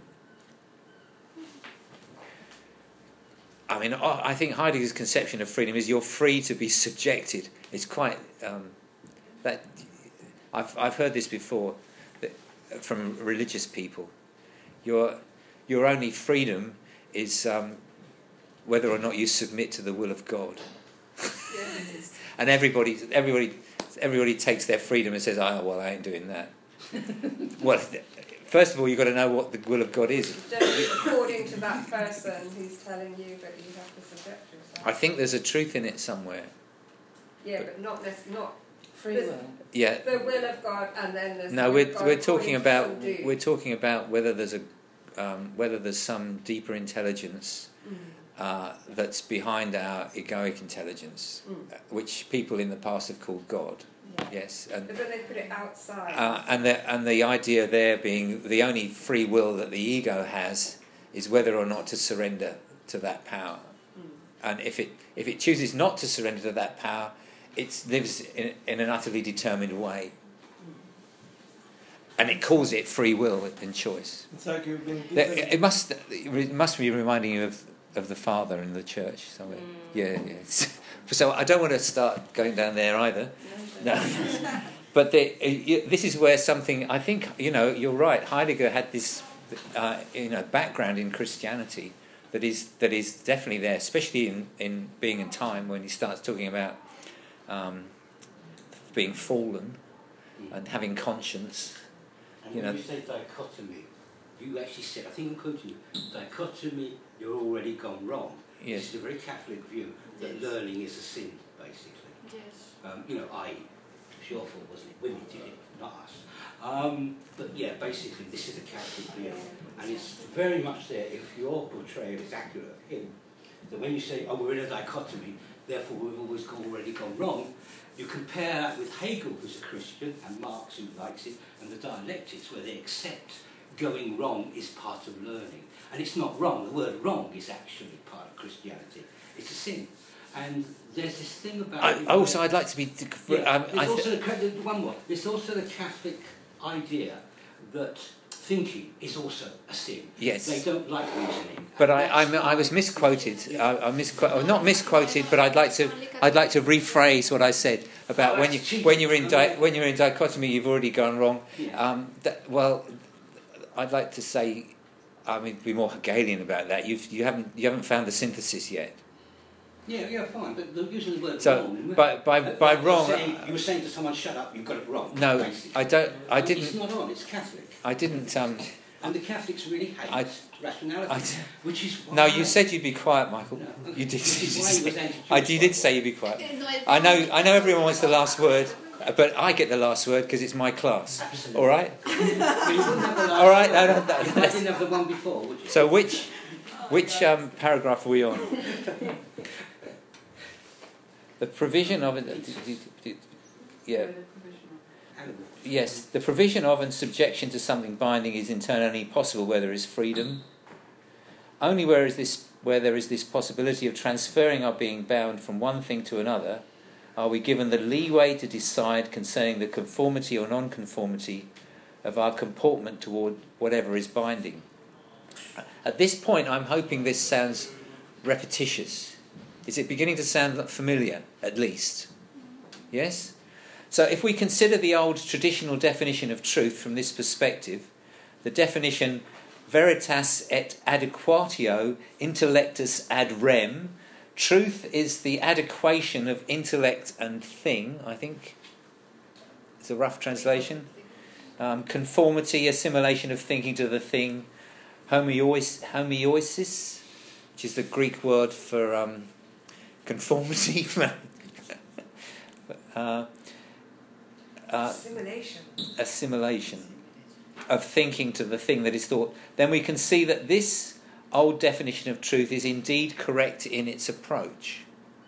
I mean, I think Heidegger's conception of freedom is you're free to be subjected. It's quite... Um, that I've I've heard this before that, from religious people. Your your only freedom is um, whether or not you submit to the will of God. Yes. And everybody everybody everybody takes their freedom and says, "Oh well, I ain't doing that." Well, first of all, you've got to know what the will of God is. Just according to that person who's telling you that you have to subject yourself. I think there's a truth in it somewhere. Yeah, but not necessarily not Free There's- will. Yeah. the will of God, and then there's No, the will we're of God we're according talking to about some do. we're talking about whether there's a um, whether there's some deeper intelligence Mm. uh, that's behind our egoic intelligence, Mm. uh, which people in the past have called God. Yeah. Yes, and But then they put it outside. uh, and the and the idea there being the only free will that the ego has is whether or not to surrender to that power. Mm. And if it if it chooses not to surrender to that power, it lives in, in an utterly determined way. And it calls it free will and choice. It's like you've been That- given, It must it must be reminding you of, of the Father in the church somewhere. Mm. Yeah, yeah. So I don't want to start going down there either. No. But the, uh, this is where something, I think, you know, you're right. Heidegger had this, uh, you know, background in Christianity that is that is definitely there, especially in, in Being and Time, when he starts talking about um, being fallen and having conscience. And You when know- you say dichotomy, you actually said, I think I'm quoting you, dichotomy, you're already gone wrong. Yes. This is a very Catholic view that Yes. learning is a sin, basically. Yes. Um, you know, I, it was your fault, wasn't it? Women did it, not us. Um, but yeah, basically, this is a Catholic view, and it's very much there. If your portrayal is accurate of him, that when you say, "Oh, we're in a dichotomy, therefore we've always gone, already gone wrong," you compare that with Hegel, who's a Christian, and Marx, who likes it, and the dialectics, where they accept going wrong is part of learning. And it's not wrong. The word wrong is actually part of Christianity. It's a sin. And there's this thing about... I, also, I'd like to be... Yeah, um, there's I also the, one more. There's also the Catholic idea that thinking is also a sin. Yes. They don't like reasoning. But I, I, I was misquoted. Yeah. I, I misquote, or not misquoted, but I'd like to. I'd like to rephrase what I said about Oh, when you cheap. when you're in di- when you're in dichotomy, you've already gone wrong. Yeah. Um, that, well, I'd like to say, I mean, be more Hegelian about that. You've you haven't you haven't found the synthesis yet. Yeah, yeah, fine. But the, using the word So, wrong... by by uh, by you were wrong, saying- you were saying to someone, "Shut up! You've got it wrong." no, basically. I don't. I No, didn't. It's not on. It's Catholic. I didn't. Um, And the Catholics really hate I- rationality, I- which is why... no, you said you'd be quiet, Michael. No. You did. Which is why he was anti-Jewish. I, you did say you'd be quiet. Eh, no, I know. I know everyone wants the last word, but I get the last word because it's my class. Absolutely. All right. But you wouldn't have the last All right. No, no, one. no, You that's- didn't have the one before, would you? So which which um, paragraph are we on? The provision of it. Yeah. Yes, the provision of and subjection to something binding is in turn only possible where there is freedom. Only where is this where there is this possibility of transferring our being bound from one thing to another, are we given the leeway to decide concerning the conformity or non-conformity of our comportment toward whatever is binding. At this point, I'm hoping this sounds repetitious. Is it beginning to sound familiar, at least? Yes? So if we consider the old traditional definition of truth from this perspective, the definition veritas et adequatio intellectus ad rem, truth is the adequation of intellect and thing, I think. It's a rough translation. Um, conformity, assimilation of thinking to the thing. Homeois- homeosis, which is the Greek word for um, conformity. uh, uh, Assimilation. assimilation of thinking to the thing that is thought. Then we can see that this old definition of truth is indeed correct in its approach.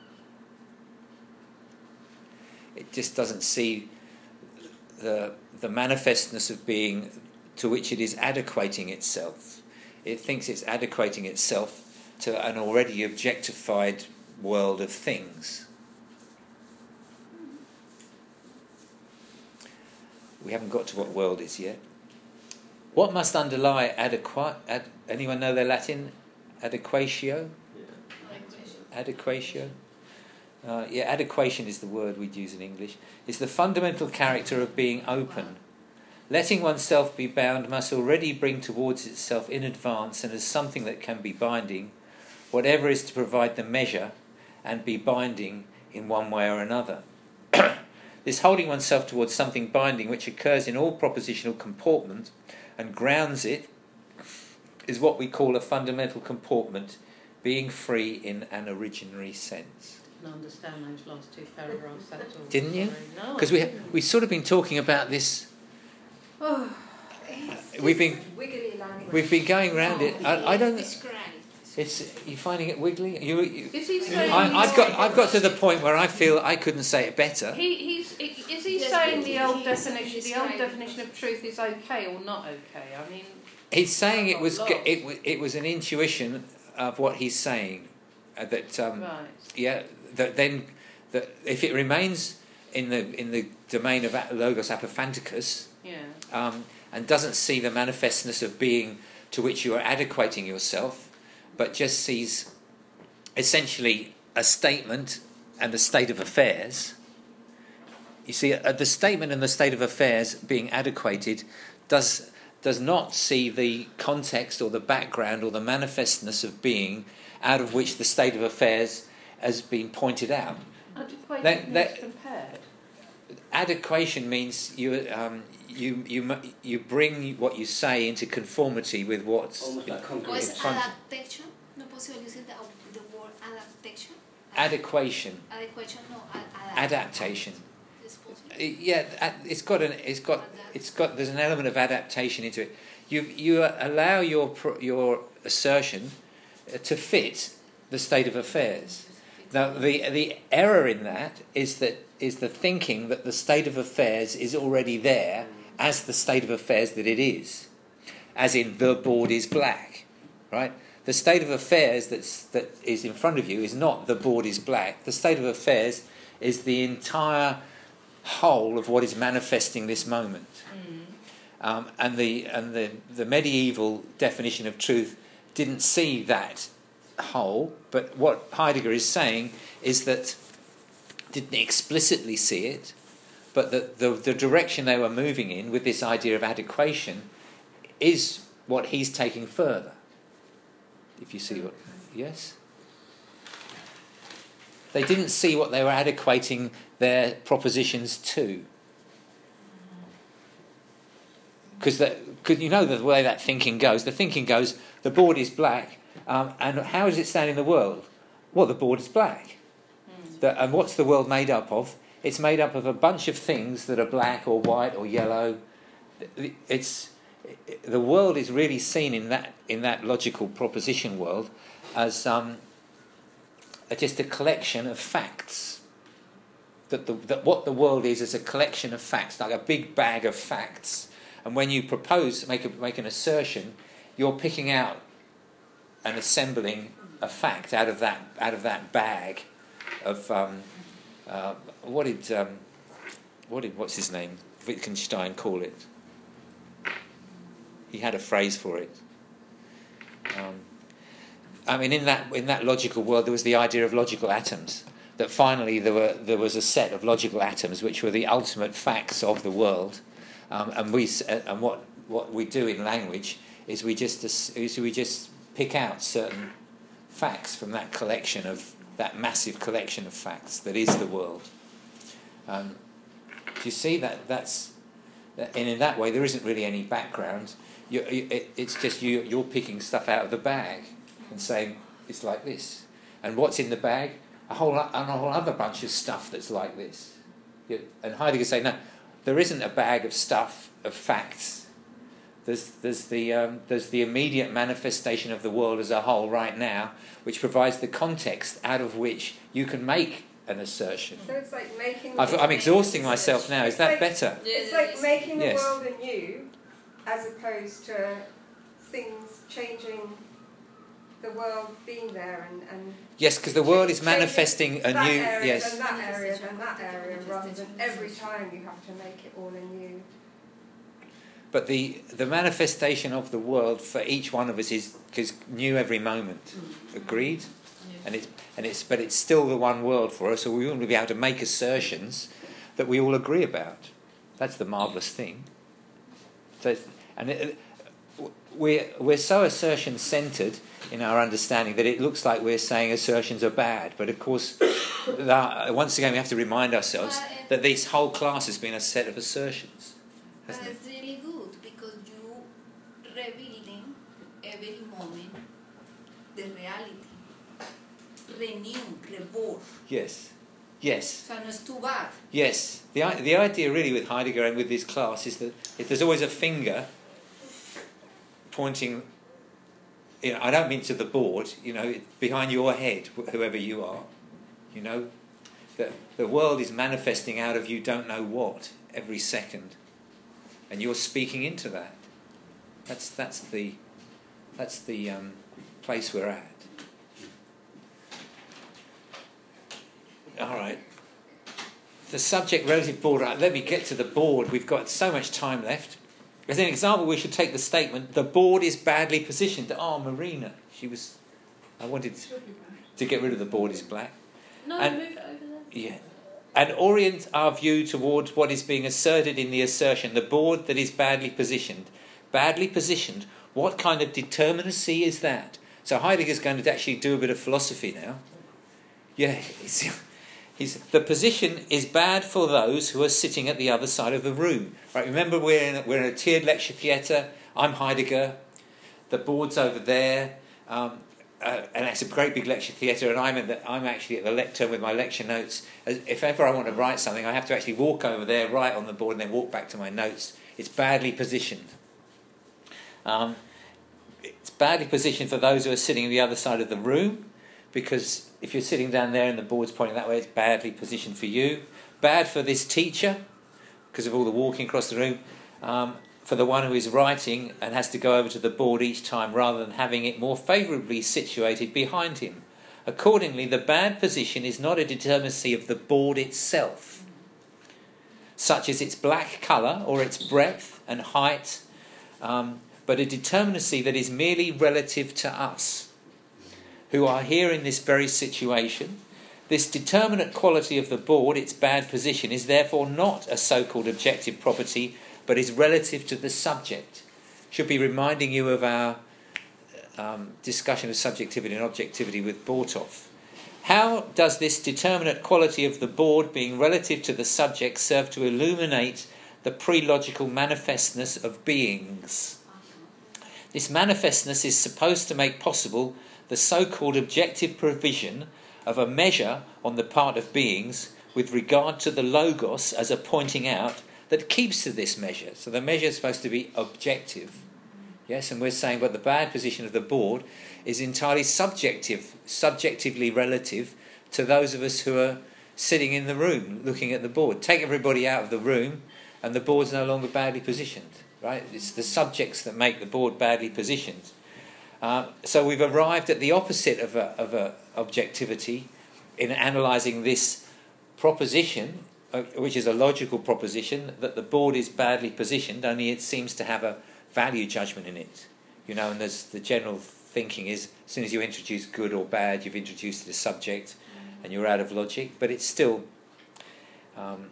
It just doesn't see the the manifestness of being to which it is adequating itself. It thinks it's adequating itself to an already objectified world of things. We haven't got to what world is yet. What must underlie adequate? Ad, anyone know their Latin? Adequatio? Adequatio? Uh, yeah, adequation is the word we'd use in English. It's the fundamental character of being open. Letting oneself be bound must already bring towards itself in advance and as something that can be binding, whatever is to provide the measure and be binding in one way or another. This holding oneself towards something binding which occurs in all propositional comportment and grounds it is what we call a fundamental comportment, being free in an originary sense. Didn't understand those last two paragraphs at all. Didn't you? Sorry. No. Because we we've sort of been talking about this. Oh, We've been Wiggly language. we've been going round it. I, I don't. Describe. It's you finding it wiggly. You. you is he saying? I, I've got I've got to the point where I feel I couldn't say it better. He, he's, is he Yes, saying but the he- old he's definition? The old describing- definition of truth is okay or not okay? I mean, He's saying it was Not g- lost. it wa- it was an intuition of what he's saying, uh, that um, right. yeah that then that if it remains in the in the domain of a- logos apophanticus, Yeah. um, and doesn't see the manifestness of being to which you are adequating yourself, but just sees essentially a statement and a state of affairs. You see, uh, the statement and the state of affairs being adequated does does not see the context or the background or the manifestness of being out of which the state of affairs has been pointed out. Adequate That- means that- compared. Adequation means you um, you you mu- you bring what you say into conformity with what's Almost like O concrete. es Fun- adaptation. No possible using the, the word adaptation. adequation. Adequation, no. Ad, adaptation. It's possible. Yeah, it's got an it's got it's got there's an element of adaptation into it. You you allow your pro- your assertion to fit the state of affairs. Now the the error in that is that is the thinking that the state of affairs is already there as the state of affairs that it is, as in the board is black, right? The state of affairs that's that is in front of you is not the board is black. The state of affairs is the entire whole of what is manifesting this moment. Mm. Um, and the and the, the medieval definition of truth didn't see that whole, but what Heidegger is saying is that didn't explicitly see it, but that the, the direction they were moving in with this idea of adequation is what he's taking further. If you see what... Yes? They didn't see what they were adequating their propositions to. Because you know the way that thinking goes. The thinking goes, the board is black, um, and how does it stand in the world? Well, the board is black. Mm. The, and what's the world made up of? It's made up of a bunch of things that are black or white or yellow. It's... The world is really seen in that in that logical proposition world as um, just a collection of facts. That the that what the world is is a collection of facts, like a big bag of facts. And when you propose, make a, make an assertion, you're picking out and assembling a fact out of that out of that bag of um, uh, what did um, what did what's his name Wittgenstein call it? He had a phrase for it. Um, I mean, in that in that logical world, there was the idea of logical atoms. That finally there were there was a set of logical atoms which were the ultimate facts of the world, um, and we and what what we do in language is we just is we just pick out certain facts from that collection of that massive collection of facts that is the world. Um, do you see that? That's and in that way there isn't really any background. You, it, it's just you, you're picking stuff out of the bag and saying it's like this. And what's in the bag? A whole, a whole other bunch of stuff that's like this. You, and Heidegger say, no, there isn't a bag of stuff, of facts. There's, there's, the, um, there's the immediate manifestation of the world as a whole right now, which provides the context out of which you can make an assertion. So it's like making... I've, I'm exhausting myself now. Is that like, better? It's like making the yes. world anew, as opposed to things changing, the world being there and... and yes, because the world is manifesting a that new... Area, yes. and that area and that area, rather than every time you have to make it all anew. But the the manifestation of the world for each one of us is, is new every moment. Mm. Agreed? Yeah. And it's and it's but it's still the one world for us, so we won't be able to make assertions that we all agree about. That's the marvellous thing. So it's, and it, we're we're so assertion centred in our understanding that it looks like we're saying assertions are bad. But of course, that, once again, we have to remind ourselves that this whole class has been a set of assertions. But it's really good because you revealing every moment the reality, renew, reborn. Yes. Yes. So no, it's too bad. Yes. The the idea really with Heidegger and with this class is that if there's always a finger pointing, you know, I don't mean to the board, you know, behind your head, whoever you are, you know, that the world is manifesting out of you don't know what every second, and you're speaking into that. That's that's the that's the um, place we're at. All right. The subject relative board. Right, let me get to the board. We've got so much time left. As an example, we should take the statement, the board is badly positioned. Oh, Marina. She was... I wanted to get rid of the board is black. No, and, move it over there. Yeah. And orient our view towards what is being asserted in the assertion, the board that is badly positioned. Badly positioned. What kind of determinacy is that? So Heidegger's going to actually do a bit of philosophy now. Yeah, he's... He's, the position is bad for those who are sitting at the other side of the room. Right? Remember, we're in a, we're in a tiered lecture theatre. I'm Heidegger. The board's over there. Um, uh, and it's a great big lecture theatre, and I'm, at the, I'm actually at the lectern with my lecture notes. As, if ever I want to write something, I have to actually walk over there, write on the board, and then walk back to my notes. It's badly positioned. Um, it's badly positioned for those who are sitting on the other side of the room, because if you're sitting down there and the board's pointing that way, it's badly positioned for you. Bad for this teacher, because of all the walking across the room. Um, for the one who is writing and has to go over to the board each time rather than having it more favourably situated behind him. Accordingly, the bad position is not a determinacy of the board itself, such as its black colour or its breadth and height, um, but a determinacy that is merely relative to us, who are here in this very situation. This determinate quality of the board, its bad position, is therefore not a so-called objective property, but is relative to the subject. Should be reminding you of our um, discussion of subjectivity and objectivity with Bortov. How does this determinate quality of the board being relative to the subject serve to illuminate the pre-logical manifestness of beings? This manifestness is supposed to make possible the so-called objective provision of a measure on the part of beings with regard to the logos as a pointing out that keeps to this measure. So the measure is supposed to be objective. Yes, and we're saying, but the bad position of the board is entirely subjective, subjectively relative to those of us who are sitting in the room looking at the board. Take everybody out of the room and the board's no longer badly positioned, right? It's the subjects that make the board badly positioned. Uh, so we've arrived at the opposite of a, of a objectivity in analysing this proposition, uh, which is a logical proposition, that the board is badly positioned, only it seems to have a value judgment in it. You know, and there's the general thinking is, as soon as you introduce good or bad, you've introduced the subject and you're out of logic. But it's still, um,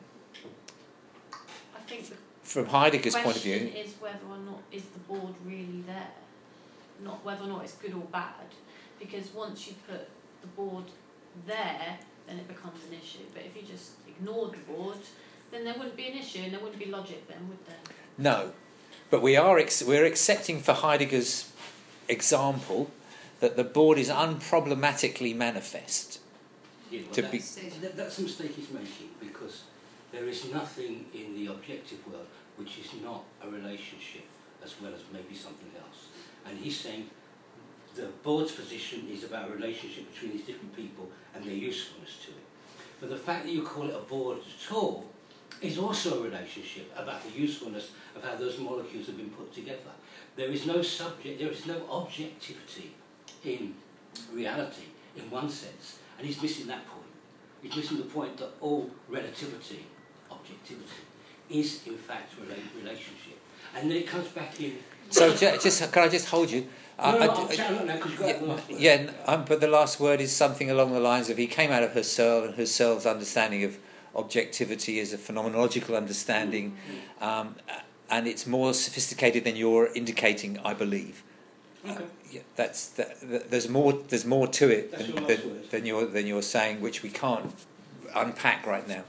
I think the from Heidegger's point of view, question is whether or not is the board really there, not whether or not it's good or bad. Because once you put the board there, then it becomes an issue. But if you just ignored the board, then there wouldn't be an issue and there wouldn't be logic then, would there? No. But we are ex- we're accepting for Heidegger's example that the board is unproblematically manifest. Yeah, well to that, be that, that's a mistake he's making, because there is nothing in the objective world which is not a relationship as well as maybe something else. And he's saying the board's position is about a relationship between these different people and their usefulness to it. But the fact that you call it a board at all is also a relationship about the usefulness of how those molecules have been put together. There is no subject, there is no objectivity in reality, in one sense, and he's missing that point. He's missing the point that all relativity, objectivity, is in fact a rela- relationship. And then it comes back in... So just can I just hold you? No, no, I, I'll chat on now because you've got yeah, the last word. yeah um, but the last word is something along the lines of he came out of Husserl, and Husserl's understanding of objectivity is a phenomenological understanding, um, and it's more sophisticated than you're indicating, I believe. Okay. Uh, yeah, that's that, that, there's more. There's more to it That's than, your last than, word. than you're than you're saying, which we can't unpack right now.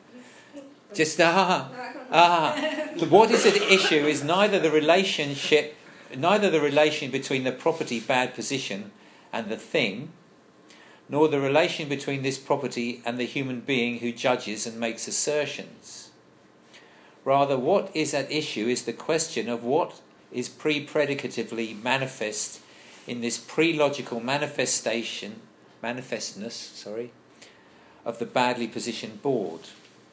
Just ah ah. What is at issue is neither the relationship, neither the relation between the property bad position and the thing, nor the relation between this property and the human being who judges and makes assertions. Rather, what is at issue is the question of what is pre-predicatively manifest in this pre-logical manifestation, manifestness, sorry, of the badly positioned board.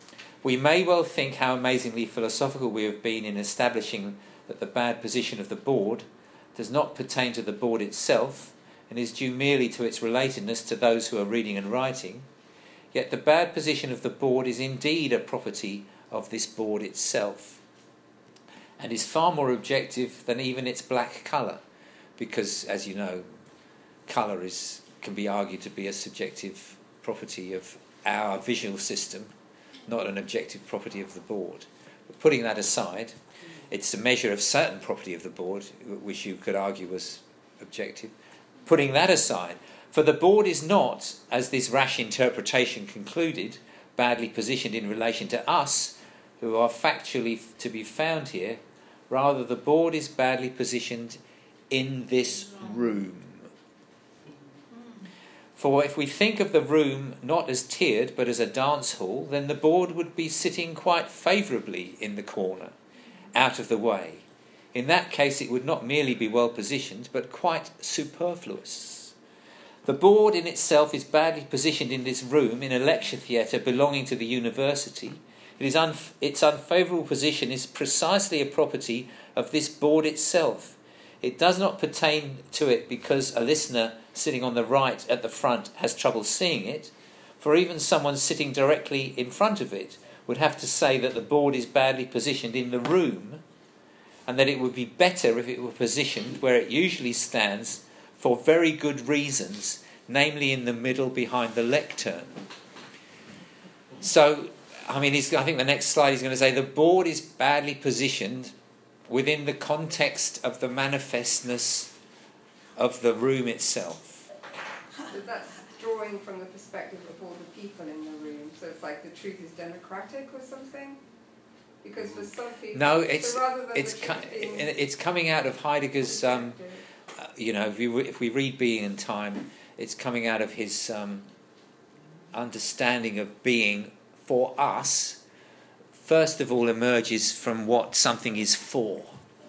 We may well think how amazingly philosophical we have been in establishing that the bad position of the board does not pertain to the board itself, and is due merely to its relatedness to those who are reading and writing, yet the bad position of the board is indeed a property of this board itself, and is far more objective than even its black colour, because, as you know, colour is can be argued to be a subjective property of our visual system, not an objective property of the board. But putting that aside, it's a measure of certain property of the board, which you could argue was objective. Putting that aside, for the board is not, as this rash interpretation concluded, badly positioned in relation to us, who are factually to be found here. Rather, the board is badly positioned in this room. For if we think of the room not as tiered but as a dance hall, then the board would be sitting quite favourably in the corner, out of the way. In that case it would not merely be well positioned, but quite superfluous. The board in itself is badly positioned in this room in a lecture theatre belonging to the university. It is un- its unfavourable position is precisely a property of this board itself. It does not pertain to it because a listener sitting on the right at the front has trouble seeing it, for even someone sitting directly in front of it would have to say that the board is badly positioned in the room, and that it would be better if it were positioned where it usually stands for very good reasons, namely in the middle behind the lectern. So, I mean, he's, I think the next slide he's going to say the board is badly positioned within the context of the manifestness of the room itself. So that's drawing from the perspective of all the people in the room. So it's like the truth is democratic or something? Because for some people... No, it's so rather than it's the co- truth being it's coming out of Heidegger's... Um, uh, you know, if we, if we read Being and Time, it's coming out of his um, understanding of being for us, first of all, emerges from what something is for.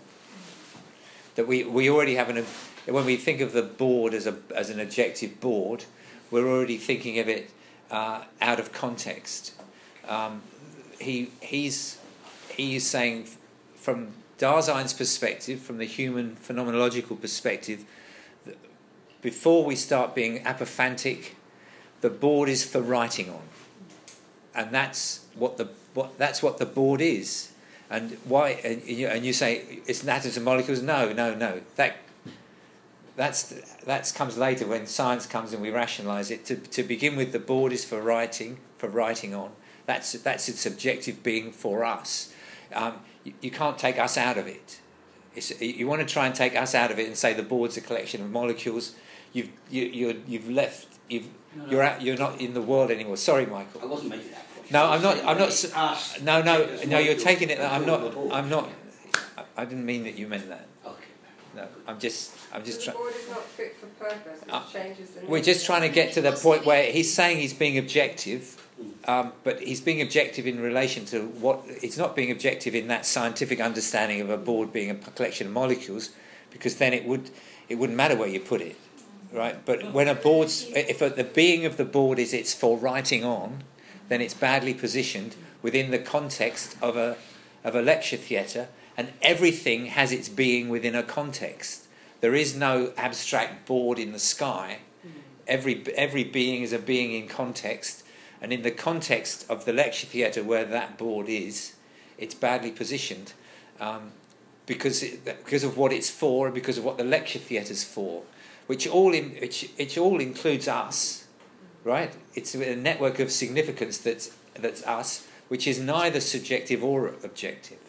That we, we already have an... When we think of the board as a as an objective board, we're already thinking of it uh, out of context. Um, he he's he is saying from Dasein's perspective, from the human phenomenological perspective, that before we start being apophantic, the board is for writing on, and that's what the what that's what the board is. And why? And you, and you say it's atoms and molecules? No, no, no. That That's that's comes later when science comes and we rationalise it. To to begin with, the board is for writing, for writing on. That's that's its objective being for us. Um, you, you can't take us out of it. It's, you want to try and take us out of it and say the board's a collection of molecules. You've you you you've left. You've No, no. you're out. You're not in the world anymore. Sorry, Michael. I wasn't making that point. No, I'm not. saying I'm not. that s- it's us No, no, taking us no. You're molecules taking it. and I'm putting not. them on the board. I'm not. I, I didn't mean that you meant that. Okay. No, I'm just. I'm just So trying. the board is not fit for purpose, it Uh, changes the We're just nature. trying to get to the point where he's saying he's being objective, um, but he's being objective in relation to what... It's not being objective in that scientific understanding of a board being a collection of molecules, because then it, would, it wouldn't matter where you put it, right? But when a board's... If the being of the board is it's for writing on, then it's badly positioned within the context of a, of a lecture theatre, and everything has its being within a context. There is no abstract board in the sky. Every every being is a being in context, and in the context of the lecture theatre where that board is, it's badly positioned um, because it, because of what it's for and because of what the lecture theatre's for, which all in which it all includes us, right? It's a network of significance that's that's us, which is neither subjective or objective.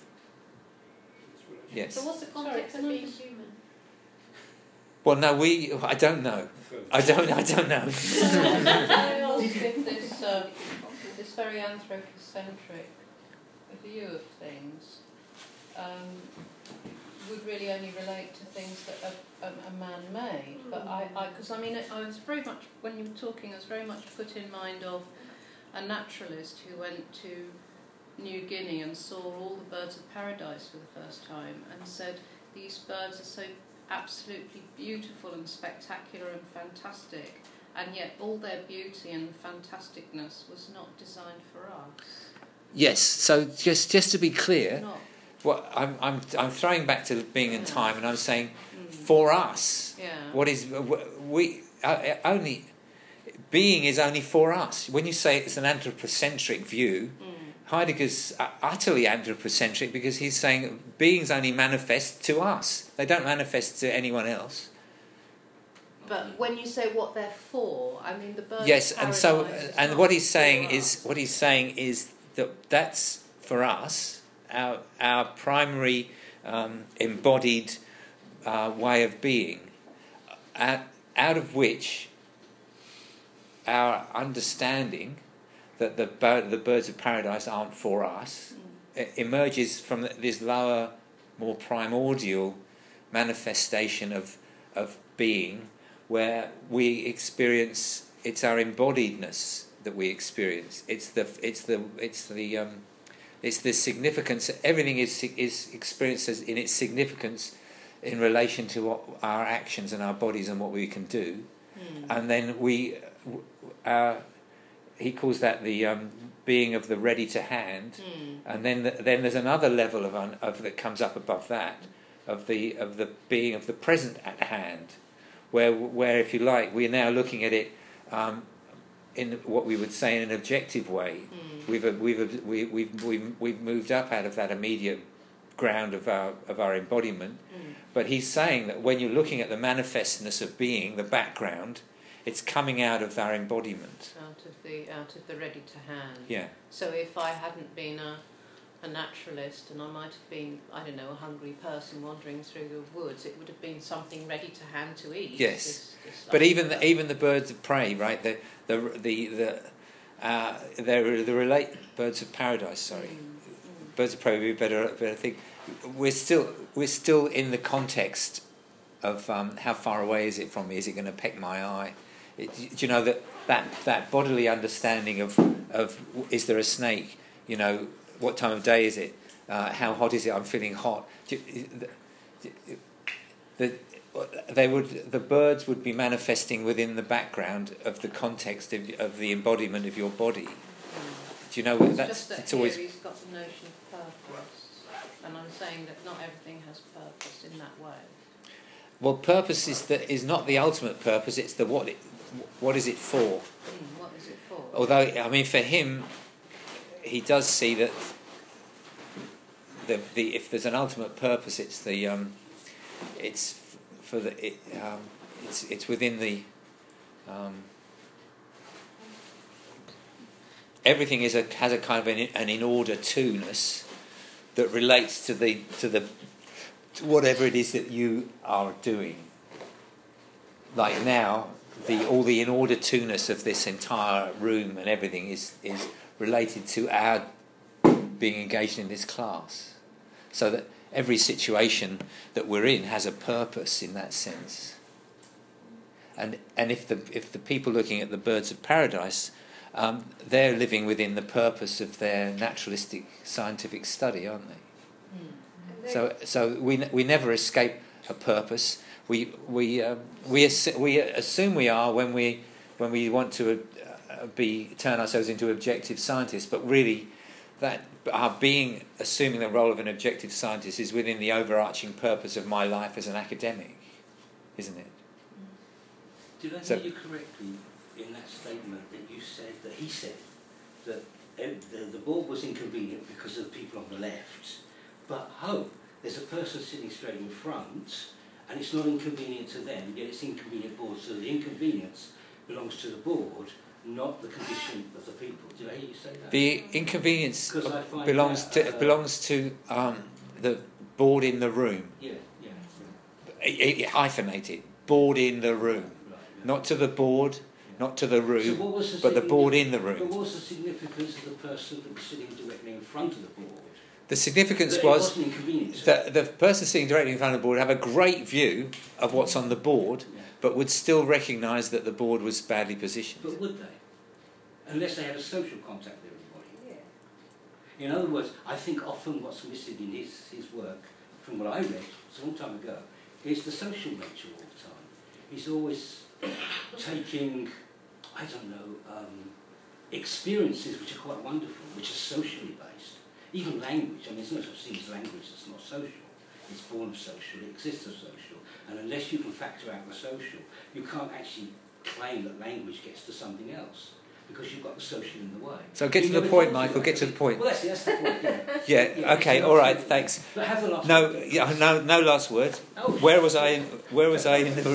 Yes. So what's the context of being human? Well, no, we. I don't know. I don't. I don't know. I ask if this, um, this very anthropocentric view of things um, would really only relate to things that are, are, are man-made. But I, because I, I mean, I was very much when you were talking, I was very much put in mind of a naturalist who went to New Guinea and saw all the birds of paradise for the first time and said, "These birds are so absolutely beautiful and spectacular and fantastic, and yet all their beauty and fantasticness was not designed for us." Yes. So just just to be clear, Not. what I'm I'm I'm throwing back to being in Yeah. time, and I'm saying, Mm. for us, Yeah. what is we uh, only being is only for us. When you say it's an anthropocentric view, Mm. Heidegger's utterly anthropocentric because he's saying beings only manifest to us. They don't manifest to anyone else. But when you say what they're for, I mean the birds. Yes, of and so paradise is and not what he's saying for is us. what he's saying is that that's for us our our primary um, embodied uh, way of being, uh, out of which our understanding that the bird, the birds of paradise aren't for us Mm. it emerges from this lower, more primordial manifestation of of being, where we experience it's our embodiedness that we experience. It's the it's the it's the um, it's the significance. Everything is is experienced as in its significance in relation to what our actions and our bodies and what we can do, mm. and then we, uh, he calls that the um, being of the ready to hand, mm. and then the, then there's another level of, un, of that comes up above that, of the of the being of the present at hand, where where if you like we're now looking at it um, in what we would say in an objective way. Mm. We've we've we've we've we've we've moved up out of that immediate ground of our of our embodiment. Mm. But he's saying that when you're looking at the manifestness of being, the background, it's coming out of our embodiment. Out of the out of the ready to hand. Yeah. So if I hadn't been a, a naturalist and I might have been, I don't know, a hungry person wandering through the woods, it would have been something ready to hand to eat. Yes. This, this but even the, even the birds of prey, right? The the the the uh, they're the relate birds of paradise. Sorry, mm. Mm. Birds of prey would be a better better thing. We're still we're still in the context of um, how far away is it from me? Is it going to peck my eye? It, do you know that, that that bodily understanding of of is there a snake? You know, what time of day is it? Uh, how hot is it? I'm feeling hot. Do you, the, the, they would the birds would be manifesting within the background of the context of, of the embodiment of your body. Do you know what it's that's? Just that it's here always. He's got the notion of purpose. And I'm saying that not everything has purpose in that way. Well, purpose is the, is not the ultimate purpose. It's the what. It, what is it for? Mm, what is it for? Although, I mean, for him, he does see that the the if there's an ultimate purpose, it's the um, it's for the it, um, it's it's within the um, everything is a has a kind of an, an in order to-ness that relates to the to the to whatever it is that you are doing. Like now, the all the in order to-ness of this entire room and everything is is related to our being engaged in this class. So that every situation that we're in has a purpose in that sense. And and if the if the people looking at the birds of paradise, Um, they're living within the purpose of their naturalistic scientific study, aren't they? Mm. So, so we we never escape a purpose. We we um, we assu- we assume we are when we when we want to uh, be turn ourselves into objective scientists. But really, that our being assuming the role of an objective scientist is within the overarching purpose of my life as an academic, isn't it? Did I So, hear you correctly in that statement that you said that he said that the, the board was inconvenient because of the people on the left, but oh, there's a person sitting straight in front and it's not inconvenient to them, yet it's inconvenient board, so the inconvenience belongs to the board, not the condition of the people. Did I hear you say that? The inconvenience belongs that, to uh, belongs to um, the board in the room. Yeah, yeah. It, it, hyphenated. Board in the room. Right, yeah. Not to the board, not to the room, so what was the but the board in the room. But what was the significance of the person that was sitting directly in front of the board? The significance that was that the person sitting directly in front of the board would have a great view of what's on the board, yeah. but would still recognise that the board was badly positioned. But would they? Unless they had a social contact with everybody. Yeah. In other words, I think often what's missing in his, his work, from what I read a long time ago, is the social nature all the time. He's always taking, I don't know, um, experiences which are quite wonderful, which are socially based. Even language, I mean, there's no such thing as language that's not social. It's born of social, it exists as social. And unless you can factor out the social, you can't actually claim that language gets to something else, because you've got the social in the way. So get you to the point, Michael, get to the point. Well, that's, that's the point, yeah. Yeah, yeah okay, all right, thanks. But have the last no, word. yeah, no, no last word. Oh. Where was I in, where was I in the...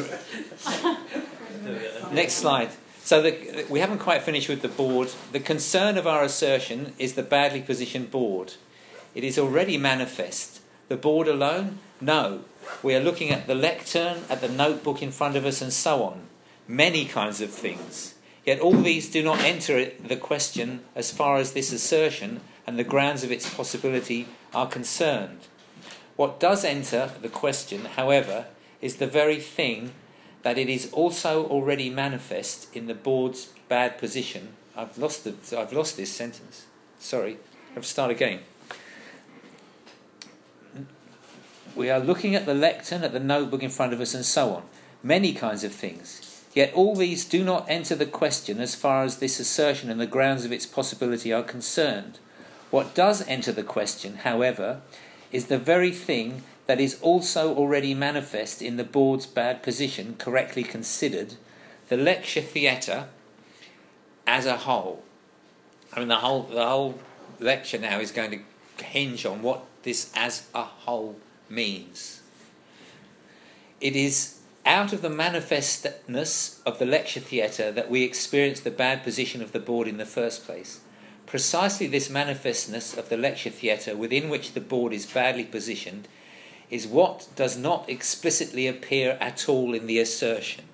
Next slide. So the, we haven't quite finished with the board. The concern of our assertion is the badly positioned board. It is already manifest. The board alone? No. We are looking at the lectern, at the notebook in front of us, and so on. Many kinds of things. Yet all these do not enter the question as far as this assertion and the grounds of its possibility are concerned. What does enter the question, however, is the very thing that it is also already manifest in the board's bad position. I've lost the, I've lost this sentence. Sorry, I have to start again. We are looking at the lectern, at the notebook in front of us, and so on. Many kinds of things. Yet all these do not enter the question as far as this assertion and the grounds of its possibility are concerned. What does enter the question, however, is the very thing that is also already manifest in the board's bad position, correctly considered, the lecture theatre as a whole. I mean, the whole the whole lecture now is going to hinge on what this as a whole means. It is out of the manifestness of the lecture theatre that we experience the bad position of the board in the first place. Precisely this manifestness of the lecture theatre within which the board is badly positioned is what does not explicitly appear at all in the assertion.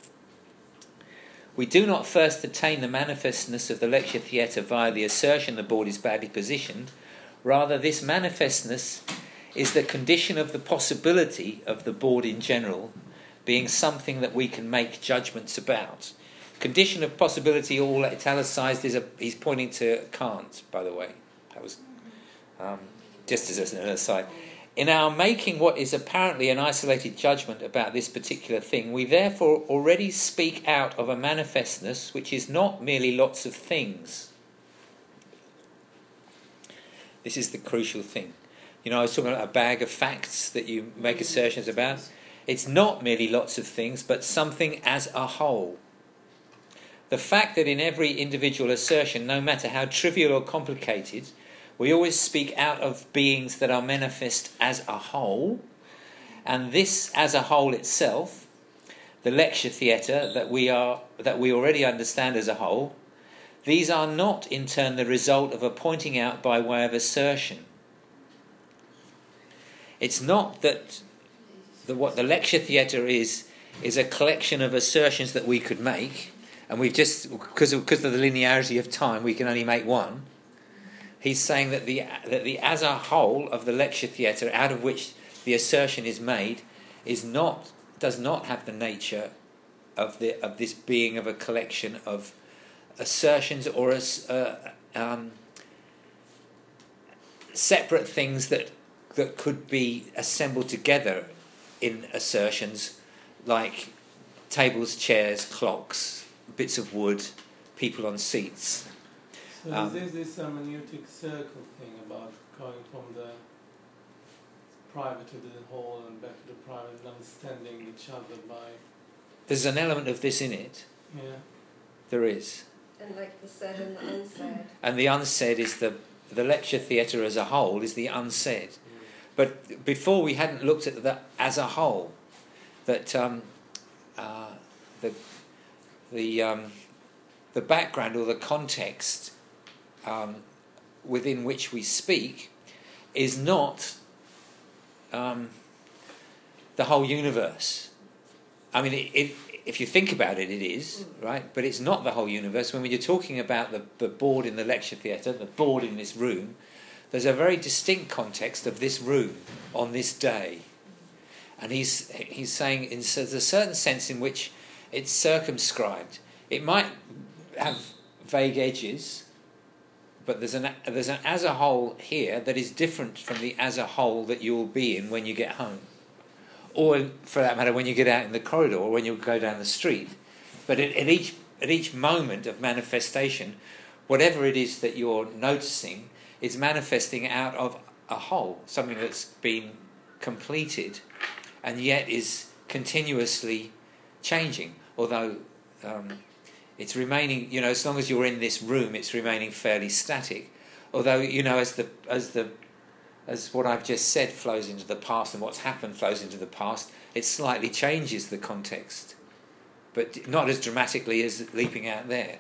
We do not first attain the manifestness of the lecture theatre via the assertion the board is badly positioned. Rather, this manifestness is the condition of the possibility of the board in general being something that we can make judgments about. Condition of possibility, all italicized, is a, he's pointing to Kant, by the way. That was um, just as an aside. In our making what is apparently an isolated judgment about this particular thing, we therefore already speak out of a manifestness which is not merely lots of things. This is the crucial thing. You know, I was talking about a bag of facts that you make assertions about. It's not merely lots of things, but something as a whole. The fact that in every individual assertion, no matter how trivial or complicated, we always speak out of beings that are manifest as a whole, and this as a whole itself, the lecture theatre that we are that we already understand as a whole, these are not in turn the result of a pointing out by way of assertion. It's not that the, what the lecture theatre is is a collection of assertions that we could make, and we've just because of, because of the linearity of time we can only make one. He's saying that the that the as a whole of the lecture theatre, out of which the assertion is made, is not does not have the nature of the of this being of a collection of assertions or as uh, um, separate things that that could be assembled together in assertions, like tables, chairs, clocks, bits of wood, people on seats. So Um, there's this hermeneutic circle thing about going from the private to the whole and back to the private and understanding each other by... There's an element of this in it. Yeah. There is. And like the said and the unsaid. And the unsaid is the... The lecture theatre as a whole is the unsaid. But before we hadn't looked at that as a whole. That um, uh, the the um, the background or the context um, within which we speak is not um, the whole universe. I mean, it, it, if you think about it, it is, right? But it's not the whole universe. When you're talking about the, the board in the lecture theatre, the board in this room, there's a very distinct context of this room on this day. And he's he's saying in, there's a certain sense in which it's circumscribed. It might have vague edges, but there's an there's an as a whole here that is different from the as a whole that you will be in when you get home. Or, for that matter, when you get out in the corridor or when you go down the street. But at, at each at each moment of manifestation, whatever it is that you're noticing is manifesting out of a whole, something that's been completed and yet is continuously changing. Although um, it's remaining, you know, as long as you're in this room, it's remaining fairly static. Although, you know, as the as the as what I've just said flows into the past and what's happened flows into the past, it slightly changes the context, but not as dramatically as leaping out there.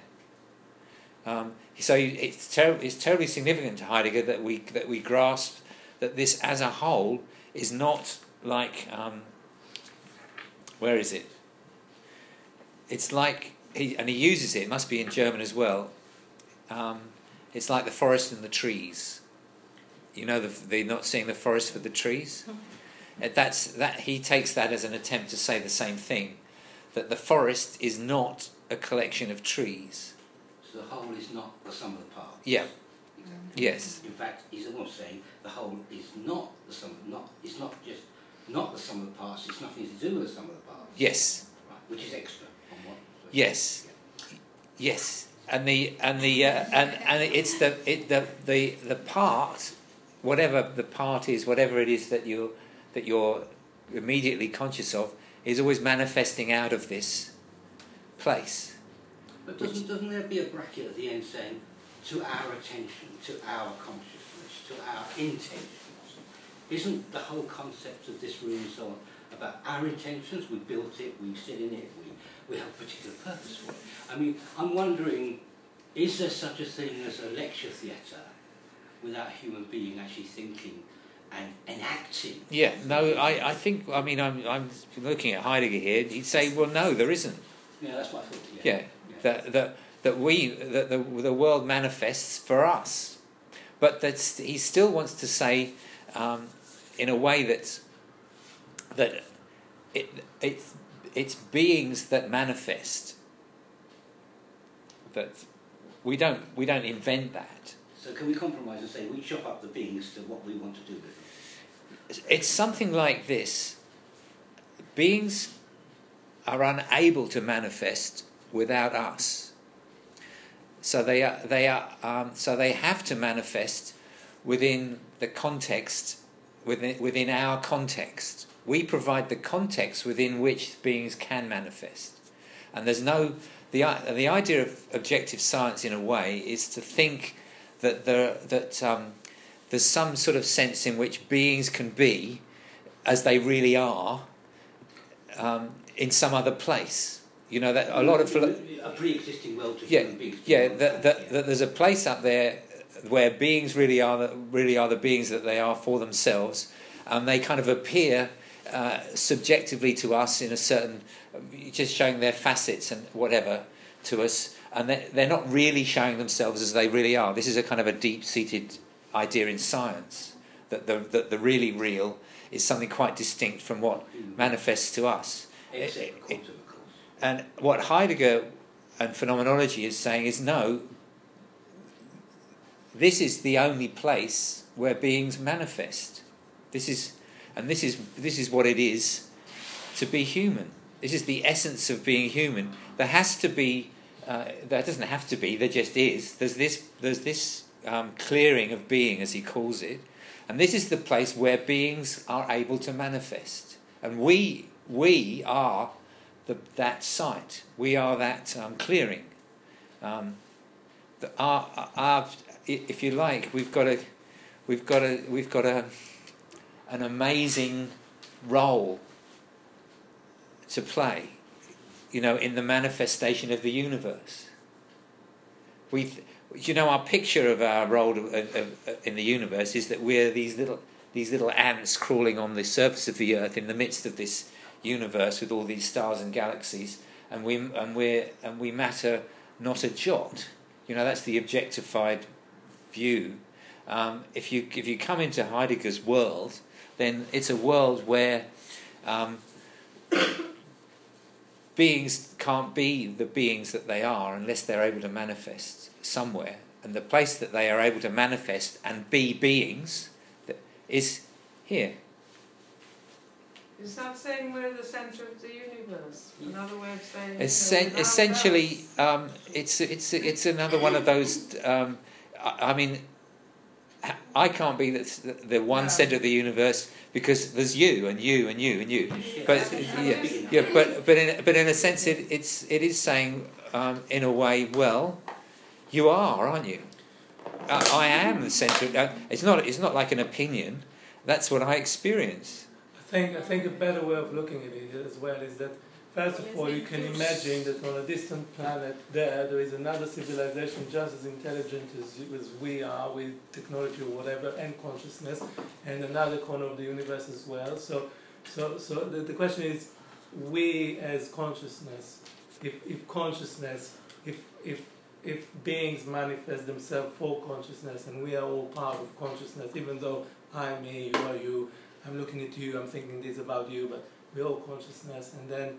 Um, so it's, ter- it's terribly significant to Heidegger that we that we grasp that this as a whole is not like um, where is it? It's like he and he uses it. It must be in German as well. Um, it's like the forest and the trees. You know, the, they're not seeing the forest for the trees. That's that. He takes that as an attempt to say the same thing. that the forest is not a collection of trees. So the whole is not the sum of the parts. Yeah. Exactly. Yes. In fact, he's almost saying the whole is not the sum. Of, not it's not just not the sum of the parts. It's nothing to do with the sum of the parts. Yes. Right. Which is extra. On what, so Yes. Yeah. Yes. And the and the uh, and and it's the it the the the part, whatever the part is, whatever it is that you that you're immediately conscious of, is always manifesting out of this place. But doesn't doesn't there be a bracket at the end saying, to our attention, to our consciousness, to our intentions? Isn't the whole concept of this room and so on about our intentions? We built it, we sit in it, we, we have a particular purpose for it. I mean, I'm wondering, is there such a thing as a lecture theatre without a human being actually thinking and enacting? Yeah, no, I, I think, I mean, I'm I'm looking at Heidegger here, he'd say, well, no, there isn't. Yeah, that's what I thought, yeah. Yeah, yeah. that, that, that we, that the, the world manifests for us. But that's, he still wants to say, um, in a way that, that it, it's, it's beings that manifest. That we don't, we don't invent that. So can we compromise and say we chop up the beings to what we want to do with them? It's something like this. Beings are unable to manifest without us. So they are, they are, um, so they have to manifest within the context, within within our context. We provide the context within which beings can manifest, and there's no the the idea of objective science in a way is to think that there that um, there's some sort of sense in which beings can be as they really are um, in some other place. You know that a lot of philo- a pre-existing world to yeah human beings. yeah that, that that there's a place up there where beings really are the, really are the beings that they are for themselves, and they kind of appear uh, subjectively to us in a certain, just showing their facets and whatever to us, and they're, they're not really showing themselves as they really are. This is a kind of a deep-seated idea in science that the that the really real is something quite distinct from what manifests to us. Except the quantum, of course. And what Heidegger and phenomenology is saying is no, this is the only place where beings manifest. This is, and this is this is what it is to be human. This is the essence of being human. There has to be, uh, there doesn't have to be, there just is. There's this, there's this um, clearing of being, as he calls it, and this is the place where beings are able to manifest. And we, we are the, that site. We are that um, clearing. Um, the, our, our, if you like, we've got a, we've got a, we've got a, an amazing role to play, you know, in the manifestation of the universe. We, you know, our picture of our role of, of, of, in the universe is that we're these little, these little ants crawling on the surface of the earth in the midst of this universe with all these stars and galaxies, and we and we and we matter not a jot. You know, that's the objectified view. Um, if you if you come into Heidegger's world, then it's a world where um, beings can't be the beings that they are unless they're able to manifest somewhere. And the place that they are able to manifest and be beings is here. Is that saying we're the centre of the universe? In other words, saying Essen- you know, essentially, um, it's it's it's another one of those. Um, I, I mean, I can't be the, the one No. centre of the universe because there's you and you and you and you. Yeah, But that's- yeah, that's- yeah, but but in but in a sense, it it's it is saying um, in a way, well, you are, aren't you? I, I am the centre. Uh, it's not it's not like an opinion. That's what I experience. I think I think a better way of looking at it as well is that first of all you can imagine that on a distant planet there there is another civilization just as intelligent as, as we are with technology or whatever and consciousness, and another corner of the universe as well. So so so the, the question is, we as consciousness, if if consciousness, if if if beings manifest themselves for consciousness and we are all part of consciousness, even though I'm me, you are you, I'm looking at you, I'm thinking this about you, but we're all consciousness, and then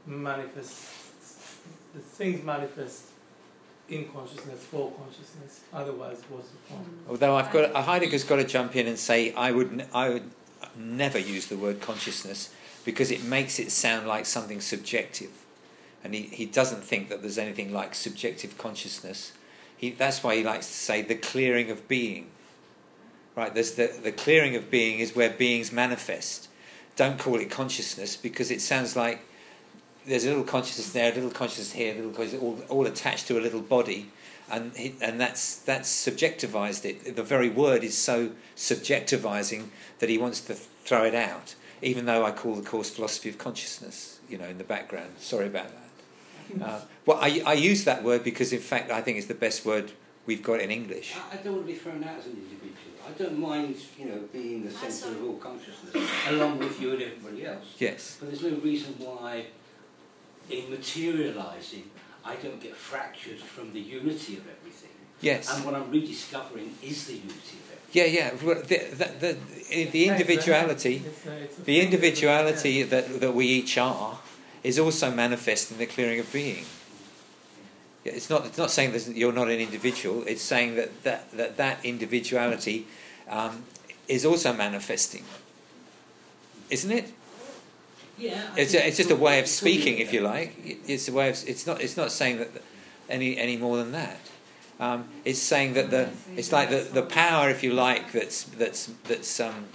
manifest, the things manifest in consciousness, for consciousness. Otherwise, what's the point? Although I've got, Heidegger's got to jump in and say, I would, I would never use the word consciousness because it makes it sound like something subjective, and he, he doesn't think that there's anything like subjective consciousness. He, that's why he likes to say the clearing of being. Right? There's the the clearing of being is where beings manifest. Don't call it consciousness because it sounds like there's a little consciousness there, a little consciousness here, a little consciousness, all, all attached to a little body, and he, and that's that's subjectivized it. The very word is so subjectivizing that he wants to throw it out. Even though I call the course philosophy of consciousness, you know, in the background. Sorry about that. Uh, well, I I use that word because, in fact, I think it's the best word we've got in English. I, I don't want to be thrown out as an individual. I don't mind, you know, being the centre of all consciousness, along with you and everybody else. Yes. But there's no reason why, in materialising, I don't get fractured from the unity of everything. Yes. And what I'm rediscovering is the unity of everything. Yeah, yeah. The, the, the, the individuality, the individuality that, that we each are, is also manifest in the clearing of being. It's not. It's not saying that you're not an individual. It's saying that that that, that individuality um, is also manifesting, isn't it? Yeah. I It's think a, it's just a way of it's speaking, all- if you like. It's a way of. It's not. It's not saying that any any more than that. Um, it's saying that the. It's like the, the power, if you like, that's that's that's um,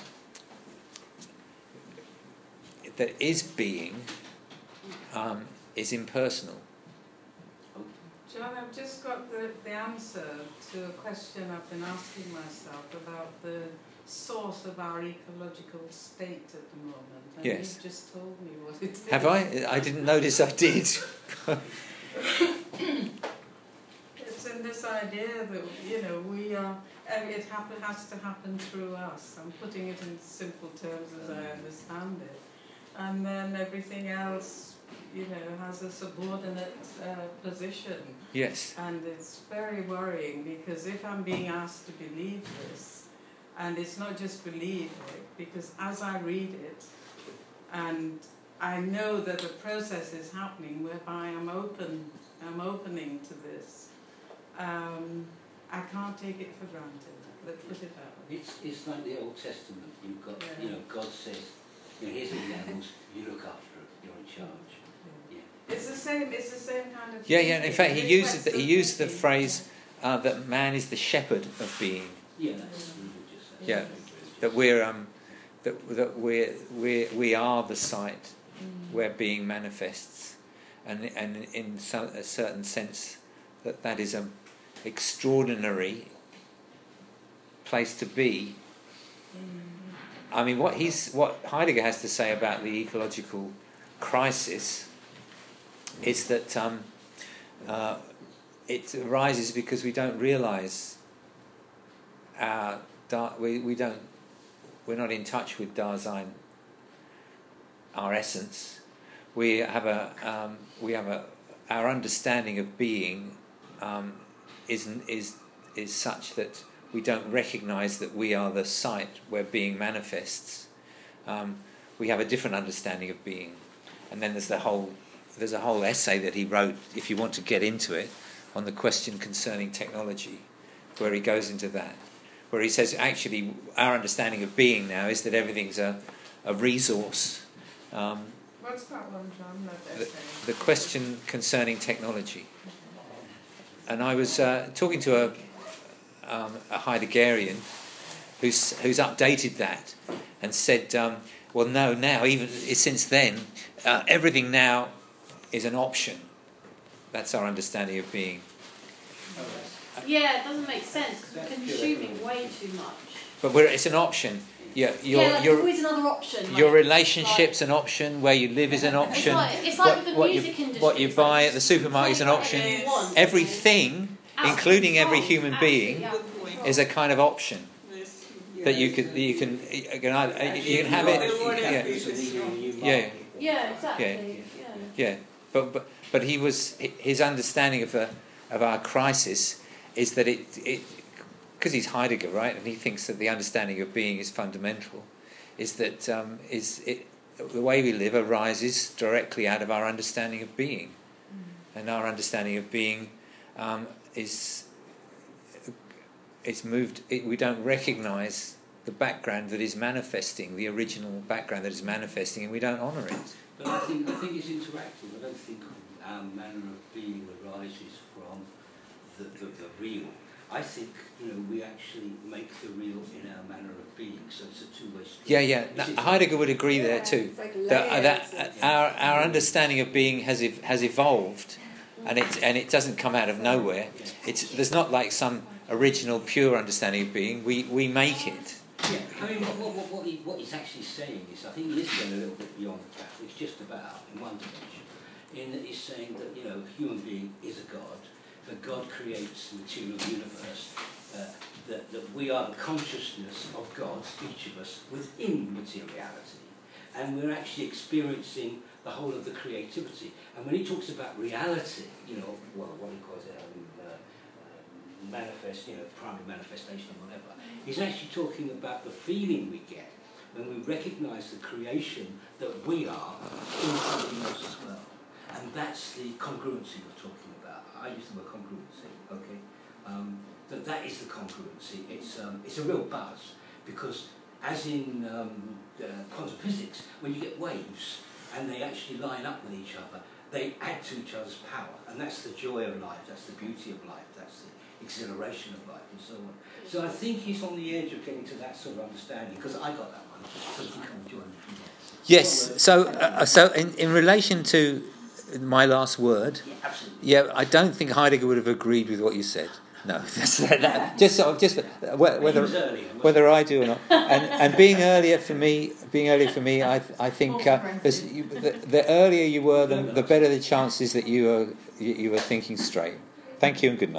that is being um, is impersonal. John, I've just got the, the answer to a question I've been asking myself about the source of our ecological state at the moment. And Yes. you've just told me what it is. Have I? I didn't notice I did. It's in this idea that, you know, we are, and it happen, has to happen through us. I'm putting it in simple terms as I understand it. And then everything else, you know, has a subordinate uh, position. Yes. And it's very worrying because if I'm being asked to believe this, and it's not just believe it, because as I read it, and I know that a process is happening whereby I'm open, I'm opening to this, um, I can't take it for granted. Let's put it that way. It's it's like the Old Testament. You've got, Yeah. you know, God says, you know, here's the animals, you look after it, you're in charge. It's the same. It's the same kind of. Yeah, yeah. And in fact, he thinking. uses the, he used the Thinking. phrase uh, that man is the shepherd of being. Yeah, that's religious. That's Yeah. very religious. That we're um, that that we're we we are the site Mm. where being manifests, and and in some, a certain sense, that that is an extraordinary place to be. I mean, what he's what Heidegger has to say about the ecological crisis is that um, uh, it arises because we don't realise our da- we we don't we're not in touch with Dasein, our essence. We have a um, we have a our understanding of being um, is is is such that we don't recognise that we are the site where being manifests. Um, we have a different understanding of being, and then there's the whole there's a whole essay that he wrote, if you want to get into it, on the question concerning technology, where he goes into that, where he says actually our understanding of being now is that everything's a a resource. Um, What's that one, John? That the, essay? the question concerning technology. And I was uh, talking to a, um, a Heideggerian who's who's updated that and said, um, well, no, now, even since then, uh, everything now is an option. That's our understanding of being. Yeah, it doesn't make sense because we're consuming way too much. But we're, it's an option. Yeah, your, yeah, like your, there's always another option. your like, relationship's like, an option, where you live is an option. It's like, it's like what, with the what music you, industry. what you it's buy like, at the supermarket is an play option. whatever you want. Everything, Out of including every control. human Absolutely being, out of control. is a kind of option that you can you can you can, either- you can have it. Yeah, yeah, Yeah, exactly. Yeah. yeah. But but but he was his understanding of the of our crisis is that it it because he's Heidegger, right, and he thinks that the understanding of being is fundamental. Is that um, is it the way we live arises directly out of our understanding of being. And our understanding of being um, is it's moved. It, we don't recognise the background that is manifesting, the original background that is manifesting, and we don't honour it. But I think I think it's interactive. I don't think our manner of being arises from the, the, the real. I think, you know, we actually make the real in our manner of being, so it's a two-way street. Yeah, yeah. Now, Heidegger would agree yeah, there too. It's like That, uh, layers that and- uh, our our understanding of being has ev- has evolved, and it and it doesn't come out of nowhere. It's there's not like some original pure understanding of being. We we make it. Yeah, I mean, what, what, what, what, he, what he's actually saying is, I think he is going a little bit beyond that. It's just about, in one dimension, in that he's saying that, you know, a human being is a God, that God creates the material universe, uh, that, that we are the consciousness of God, each of us, within materiality, and we're actually experiencing the whole of the creativity. And when he talks about reality, you know, well, what he calls it, um, uh, uh, manifest, you know, primary manifestation or whatever, he's actually talking about the feeling we get when we recognise the creation that we are in something else as well. And that's the congruency we're talking about. I use the word congruency, okay? Um, that that is the congruency. It's um, it's a real buzz, because as in um, uh, quantum physics, when you get waves and they actually line up with each other, they add to each other's power, and that's the joy of life, that's the beauty of life, that's the exhilaration of life, and so on. So I think he's on the edge of getting to that sort of understanding, because I got that one. So if you come and join me. Yes. So uh, so in in relation to my last word, Yeah, absolutely. yeah, I don't think Heidegger would have agreed with what you said. No, that's, that, just sort of, just uh, whether whether I do or not. And and being earlier for me, being earlier for me, I I think uh, there's- you, the, the earlier you were, the, the better the chances that you were you, you were thinking straight. Thank you and good night.